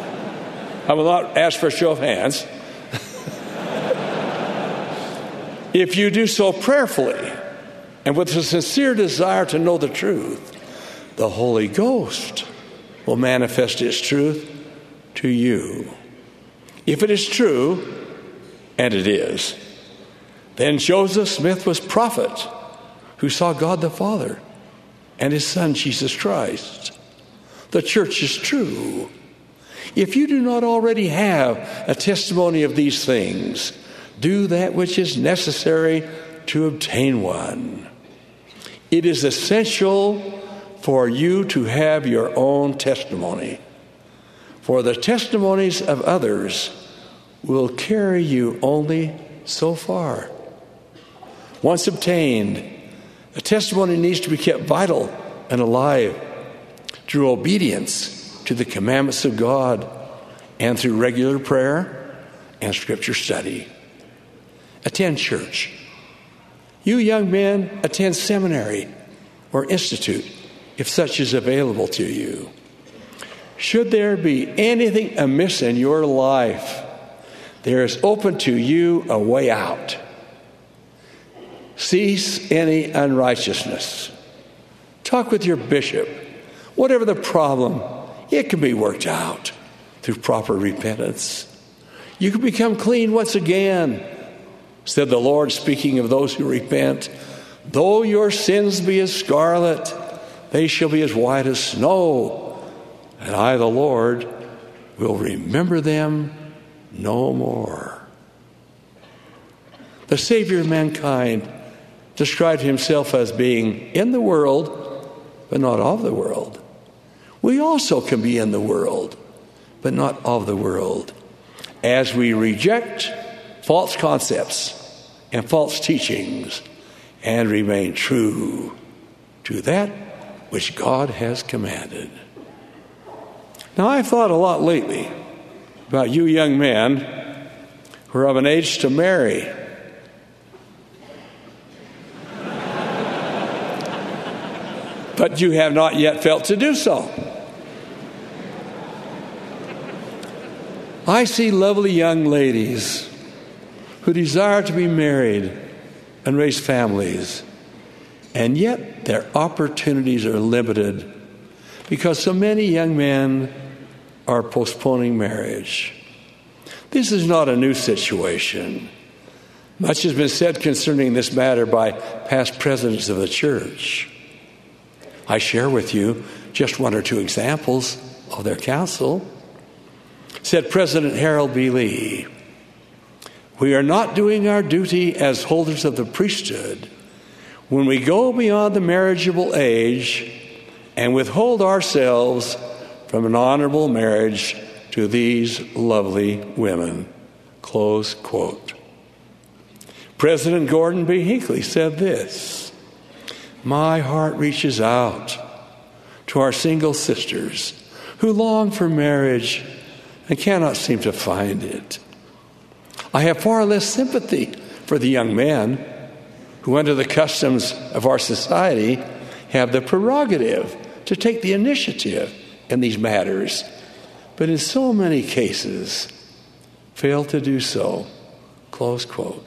I will not ask for a show of hands. If you do so prayerfully and with a sincere desire to know the truth, the Holy Ghost will manifest its truth to you. If it is true, and it is, then Joseph Smith was prophet who saw God the Father and his Son Jesus Christ. The church is true. If you do not already have a testimony of these things, do that which is necessary to obtain one. It is essential for you to have your own testimony, for the testimonies of others will carry you only so far. Once obtained, a testimony needs to be kept vital and alive through obedience to the commandments of God and through regular prayer and scripture study. Attend church. You young men, attend seminary or institute if such is available to you. Should there be anything amiss in your life, there is open to you a way out. Cease any unrighteousness. Talk with your bishop. Whatever the problem, it can be worked out through proper repentance. You can become clean once again, said the Lord, speaking of those who repent. Though your sins be as scarlet, they shall be as white as snow, and I, the Lord, will remember them no more. The Savior of mankind described himself as being in the world, but not of the world. We also can be in the world, but not of the world, as we reject false concepts and false teachings and remain true to that which God has commanded. Now, I've thought a lot lately about you young men who are of an age to marry. But you have not yet felt to do so. I see lovely young ladies who desire to be married and raise families, and yet their opportunities are limited because so many young men are postponing marriage. This is not a new situation. Much has been said concerning this matter by past presidents of the church. I share with you just one or two examples of their counsel. Said President Harold B. Lee, "We are not doing our duty as holders of the priesthood when we go beyond the marriageable age and withhold ourselves from an honorable marriage to these lovely women." Close quote. President Gordon B. Hinckley said this, "My heart reaches out to our single sisters who long for marriage and cannot seem to find it. I have far less sympathy for the young men who, under the customs of our society, have the prerogative to take the initiative in these matters, but in so many cases fail to do so." Close quote.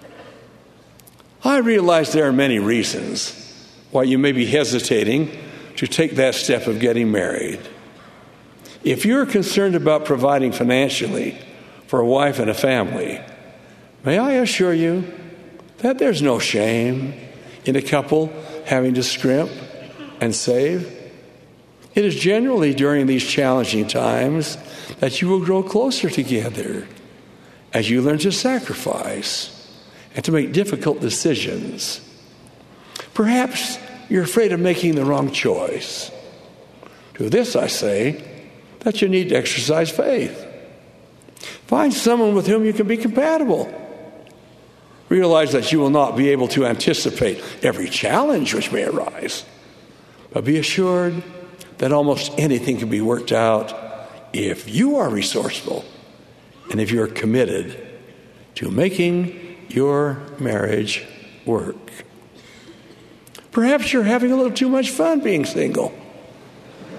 I realize there are many reasons why you may be hesitating to take that step of getting married. If you're concerned about providing financially for a wife and a family, may I assure you that there's no shame in a couple having to scrimp and save. It is generally during these challenging times that you will grow closer together as you learn to sacrifice and to make difficult decisions. Perhaps you're afraid of making the wrong choice. To this I say that you need to exercise faith. Find someone with whom you can be compatible. Realize that you will not be able to anticipate every challenge which may arise, but be assured that almost anything can be worked out if you are resourceful and if you're committed to making your marriage work. Perhaps you're having a little too much fun being single.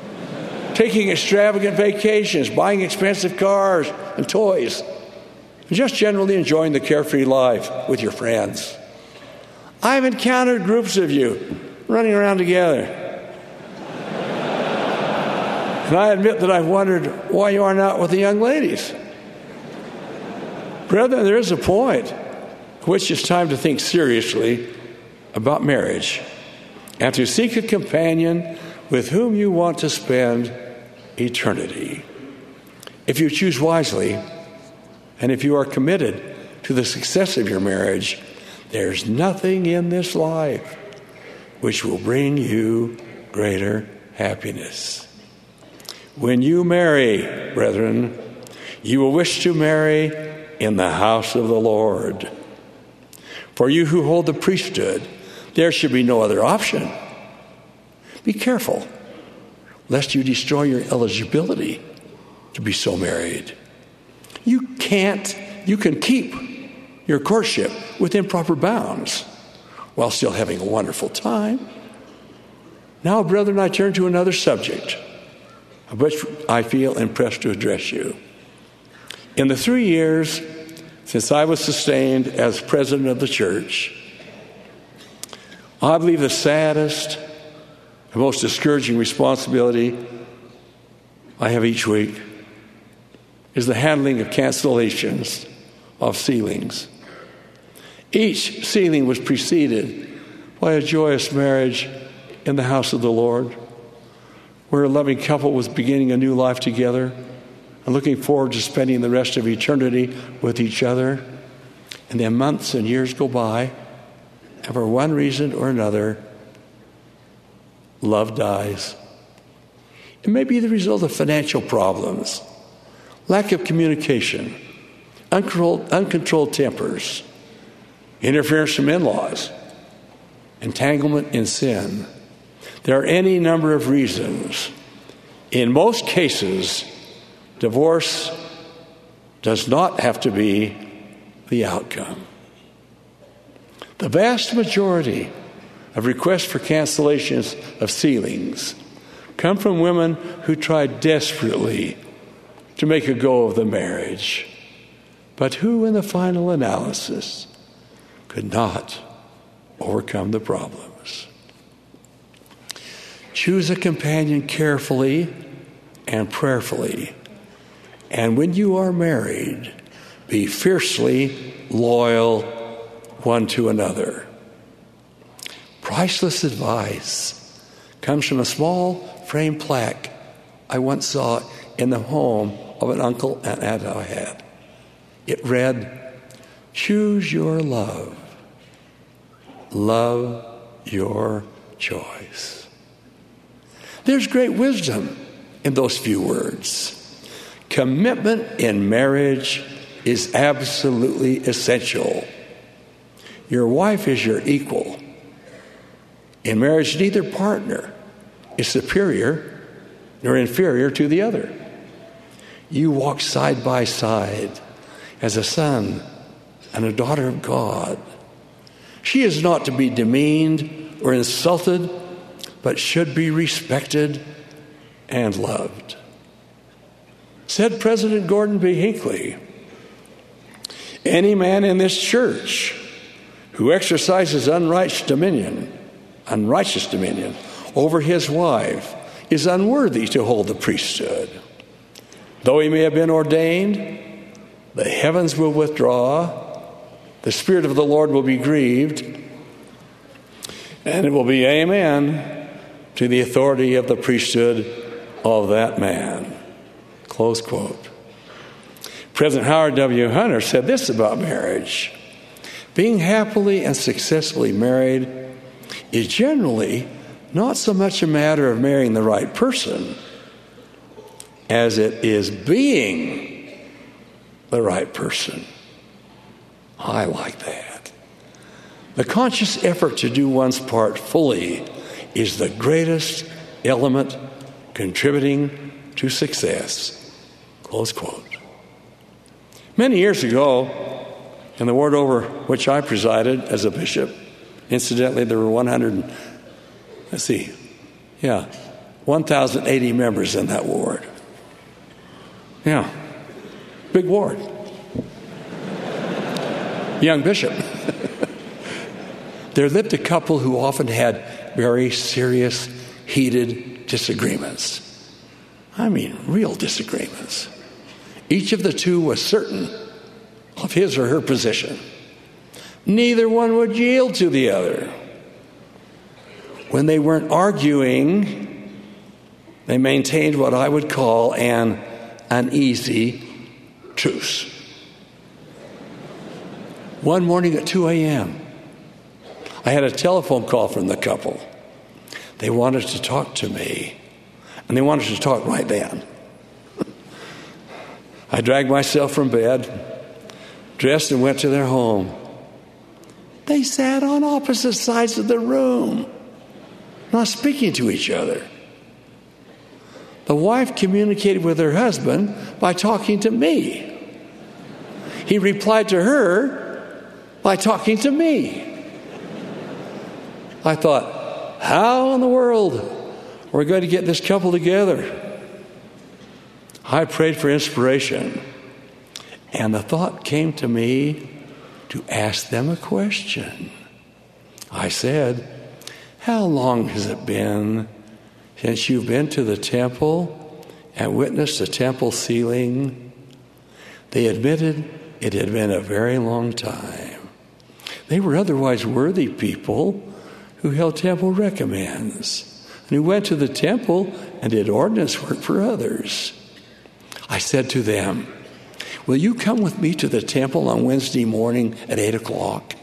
Taking extravagant vacations, buying expensive cars and toys, just generally enjoying the carefree life with your friends. I've encountered groups of you running around together. And I admit that I've wondered why you aren't out with the young ladies. Brethren, there is a point at which it's time to think seriously about marriage and to seek a companion with whom you want to spend eternity. If you choose wisely, and if you are committed to the success of your marriage, there's nothing in this life which will bring you greater happiness. When you marry, brethren, you will wish to marry in the house of the Lord. For you who hold the priesthood, there should be no other option. Be careful, lest you destroy your eligibility to be so married. You can't, you can keep your courtship within proper bounds while still having a wonderful time. Now, brethren, I turn to another subject of which I feel impressed to address you. In the three years since I was sustained as president of the church, I believe the saddest and most discouraging responsibility I have each week is the handling of cancellations of sealings. Each sealing was preceded by a joyous marriage in the house of the Lord, where a loving couple was beginning a new life together and looking forward to spending the rest of eternity with each other. And then months and years go by, and for one reason or another, love dies. It may be the result of financial problems, lack of communication, uncontrolled, uncontrolled tempers, interference from in-laws, entanglement in sin. There are any number of reasons. In most cases, divorce does not have to be the outcome. The vast majority of requests for cancellations of sealings come from women who tried desperately to make a go of the marriage, but who, in the final analysis, could not overcome the problems. Choose a companion carefully and prayerfully, and when you are married, be fiercely loyal one to another. Priceless advice comes from a small frame plaque I once saw in the home of an uncle and aunt I had. It read, "Choose your love. Love your choice." There's great wisdom in those few words. Commitment in marriage is absolutely essential. Your wife is your equal. In marriage, neither partner is superior nor inferior to the other. You walk side by side as a son and a daughter of God. She is not to be demeaned or insulted, but should be respected and loved. Said President Gordon B. Hinckley, "Any man in this church who exercises unrighteous dominion, unrighteous dominion over his wife is unworthy to hold the priesthood. Though he may have been ordained, the heavens will withdraw, the Spirit of the Lord will be grieved, and it will be amen to the authority of the priesthood of that man." Close quote. President Howard W. Hunter said this about marriage: "Being happily and successfully married is generally not so much a matter of marrying the right person as it is being the right person." I like that. The conscious effort to do one's part fully is the greatest element contributing to success. Close quote. Many years ago, in the ward over which I presided as a bishop, incidentally, there were one hundred, let's see, yeah, one thousand eighty members in that ward. Yeah, big ward. young bishop. There lived a couple who often had very serious, heated disagreements. I mean, real disagreements. Each of the two was certain of his or her position. Neither one would yield to the other. When they weren't arguing, they maintained what I would call an uneasy truce. One morning at two a.m., I had a telephone call from the couple. They wanted to talk to me, and they wanted to talk right then. I dragged myself from bed, dressed, and went to their home. They sat on opposite sides of the room, not speaking to each other. The wife communicated with her husband by talking to me. He replied to her by talking to me. I thought, how in the world are we going to get this couple together? I prayed for inspiration, and the thought came to me to ask them a question. I said, how long has it been since you've been to the temple and witnessed the temple ceiling? They admitted it had been a very long time. They were otherwise worthy people who held temple recommends and who went to the temple and did ordinance work for others. I said to them, will you come with me to the temple on Wednesday morning at eight o'clock?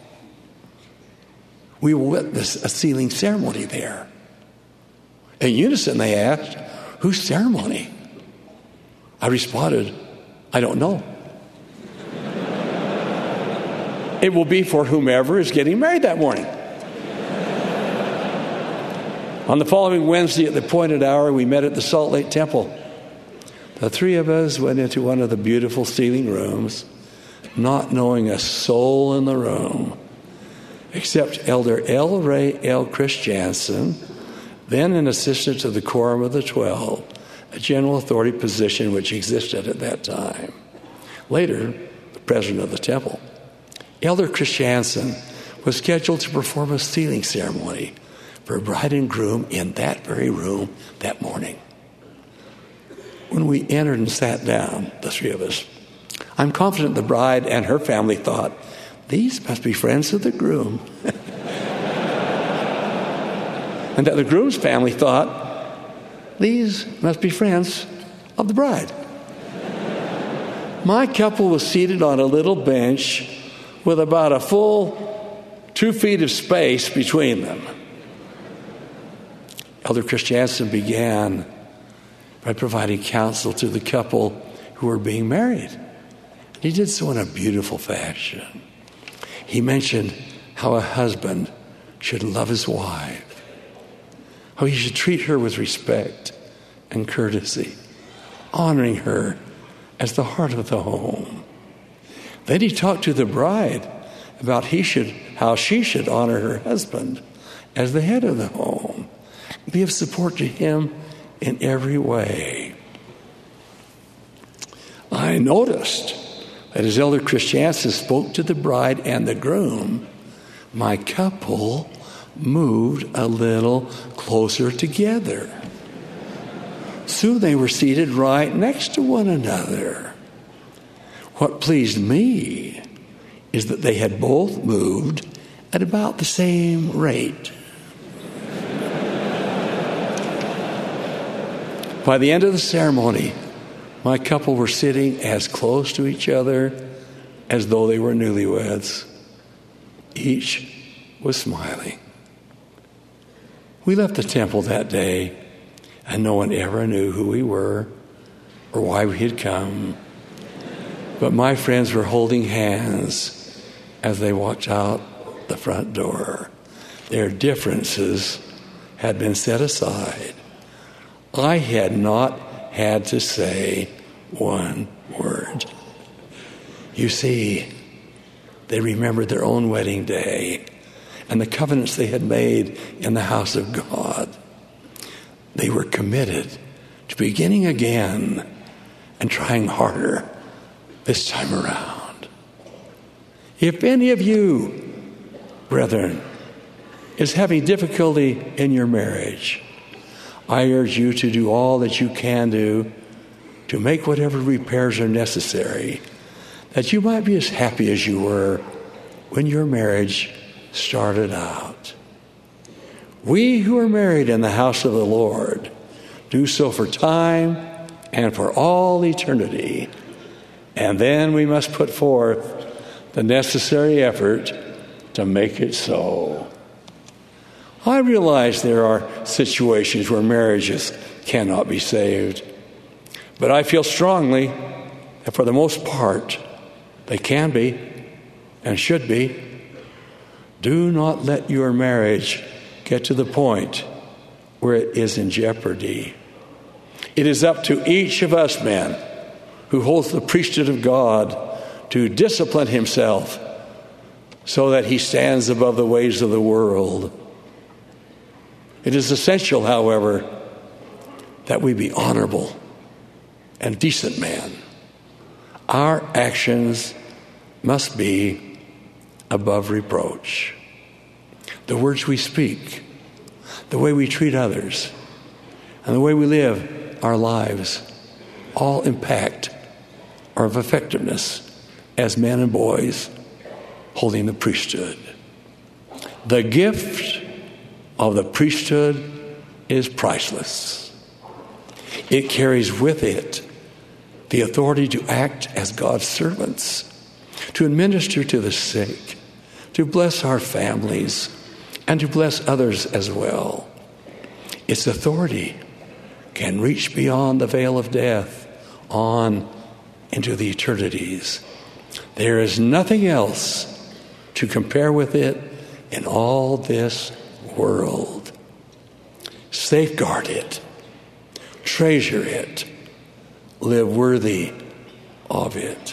We will witness a sealing ceremony there. In unison, they asked, whose ceremony? I responded, I don't know. It will be for whomever is getting married that morning. On the following Wednesday at the appointed hour, we met at the Salt Lake Temple. The three of us went into one of the beautiful ceiling rooms, not knowing a soul in the room, except Elder L. Ray L. Christiansen, then an assistant to the Quorum of the Twelve, a general authority position which existed at that time. Later, the president of the temple. Elder Christiansen was scheduled to perform a sealing ceremony for bride and groom in that very room that morning. When we entered and sat down, the three of us, I'm confident the bride and her family thought, these must be friends of the groom. And that the groom's family thought, these must be friends of the bride. My couple was seated on a little bench with about a full two feet of space between them. Elder Christiansen began by providing counsel to the couple who were being married. He did so in a beautiful fashion. He mentioned how a husband should love his wife, how he should treat her with respect and courtesy, honoring her as the heart of the home. Then he talked to the bride about he should, how she should honor her husband as the head of the home, be of support to him in every way. I noticed that as Elder Christiansen spoke to the bride and the groom, my couple moved a little closer together. Soon they were seated right next to one another. What pleased me is that they had both moved at about the same rate. By the end of the ceremony, my couple were sitting as close to each other as though they were newlyweds. Each was smiling. We left the temple that day, and no one ever knew who we were or why we had come. But my friends were holding hands as they walked out the front door. Their differences had been set aside. I had not had to say one word. You see, they remembered their own wedding day and the covenants they had made in the house of God. They were committed to beginning again and trying harder this time around. If any of you, brethren, is having difficulty in your marriage, I urge you to do all that you can do to make whatever repairs are necessary, that you might be as happy as you were when your marriage started out. We who are married in the house of the Lord do so for time and for all eternity, and then we must put forth the necessary effort to make it so. I realize there are situations where marriages cannot be saved, but I feel strongly that for the most part, they can be and should be. Do not let your marriage get to the point where it is in jeopardy. It is up to each of us men who holds the priesthood of God to discipline himself so that he stands above the ways of the world. It is essential, however, that we be honorable and decent men. Our actions must be above reproach. The words we speak, the way we treat others, and the way we live our lives all impact our effectiveness as men and boys holding the priesthood. The gift of the priesthood is priceless. It carries with it the authority to act as God's servants, to administer to the sick, to bless our families, and to bless others as well. Its authority can reach beyond the veil of death on into the eternities. There is nothing else to compare with it in all this world. Safeguard it, treasure it, live worthy of it.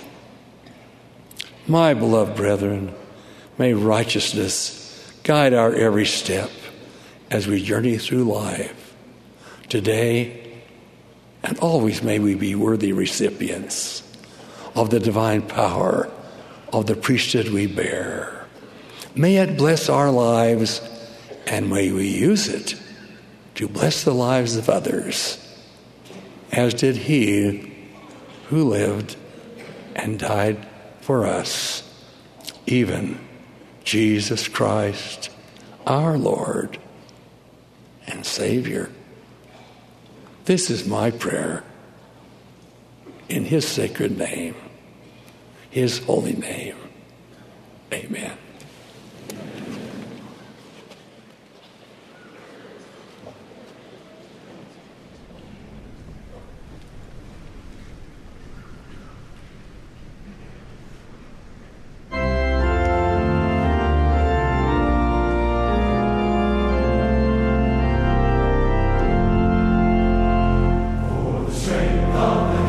My beloved brethren, may righteousness guide our every step as we journey through life. Today and always may we be worthy recipients of the divine power of the priesthood we bear. May it bless our lives, and may we use it to bless the lives of others, as did he who lived and died for us, even Jesus Christ, our Lord and Savior. This is my prayer in his sacred name, his holy name. Amen.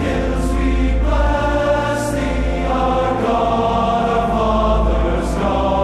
God, our Father's God.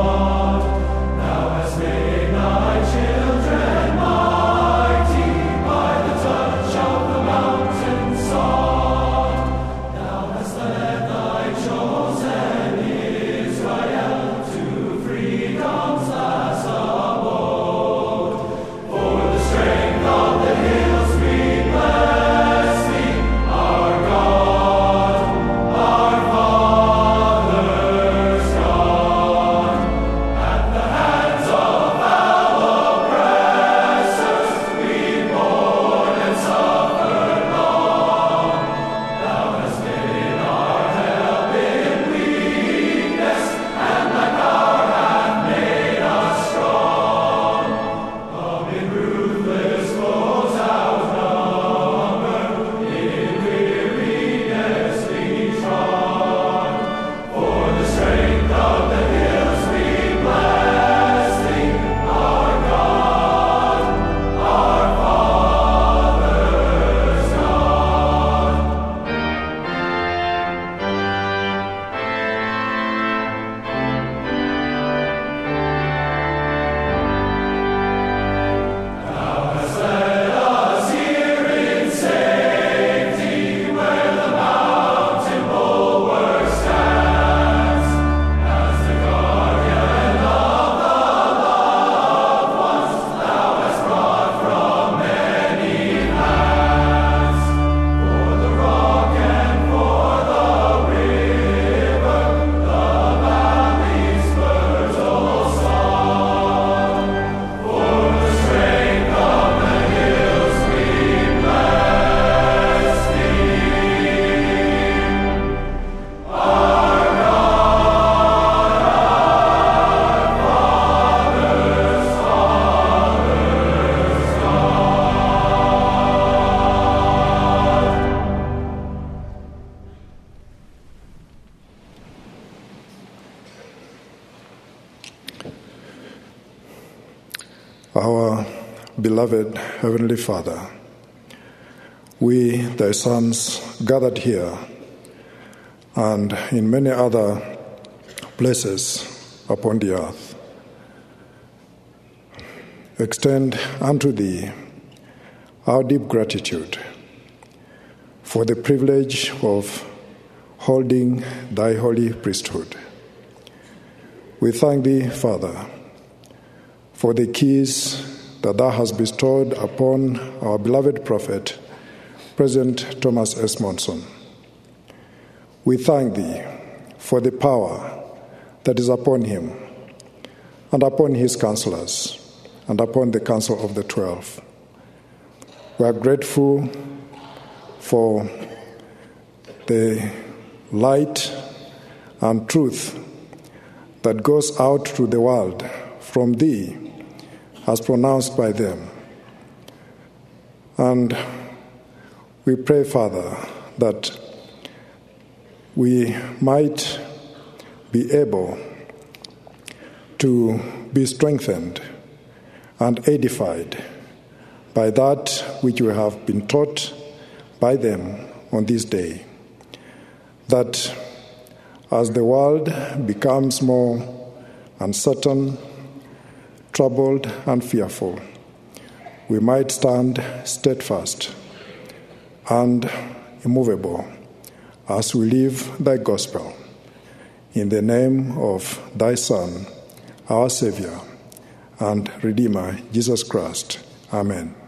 beloved Heavenly Father, we, thy sons, gathered here and in many other places upon the earth, extend unto thee our deep gratitude for the privilege of holding thy holy priesthood. We thank thee, Father, for the keys that thou hast bestowed upon our beloved prophet, President Thomas S. Monson. We thank thee for the power that is upon him and upon his counselors and upon the council of the twelve. We are grateful for the light and truth that goes out to the world from thee as pronounced by them. And we pray, Father, that we might be able to be strengthened and edified by that which we have been taught by them on this day, that as the world becomes more uncertain, troubled, and fearful, we might stand steadfast and immovable as we live thy gospel. In the name of thy Son, our Savior and Redeemer, Jesus Christ. Amen.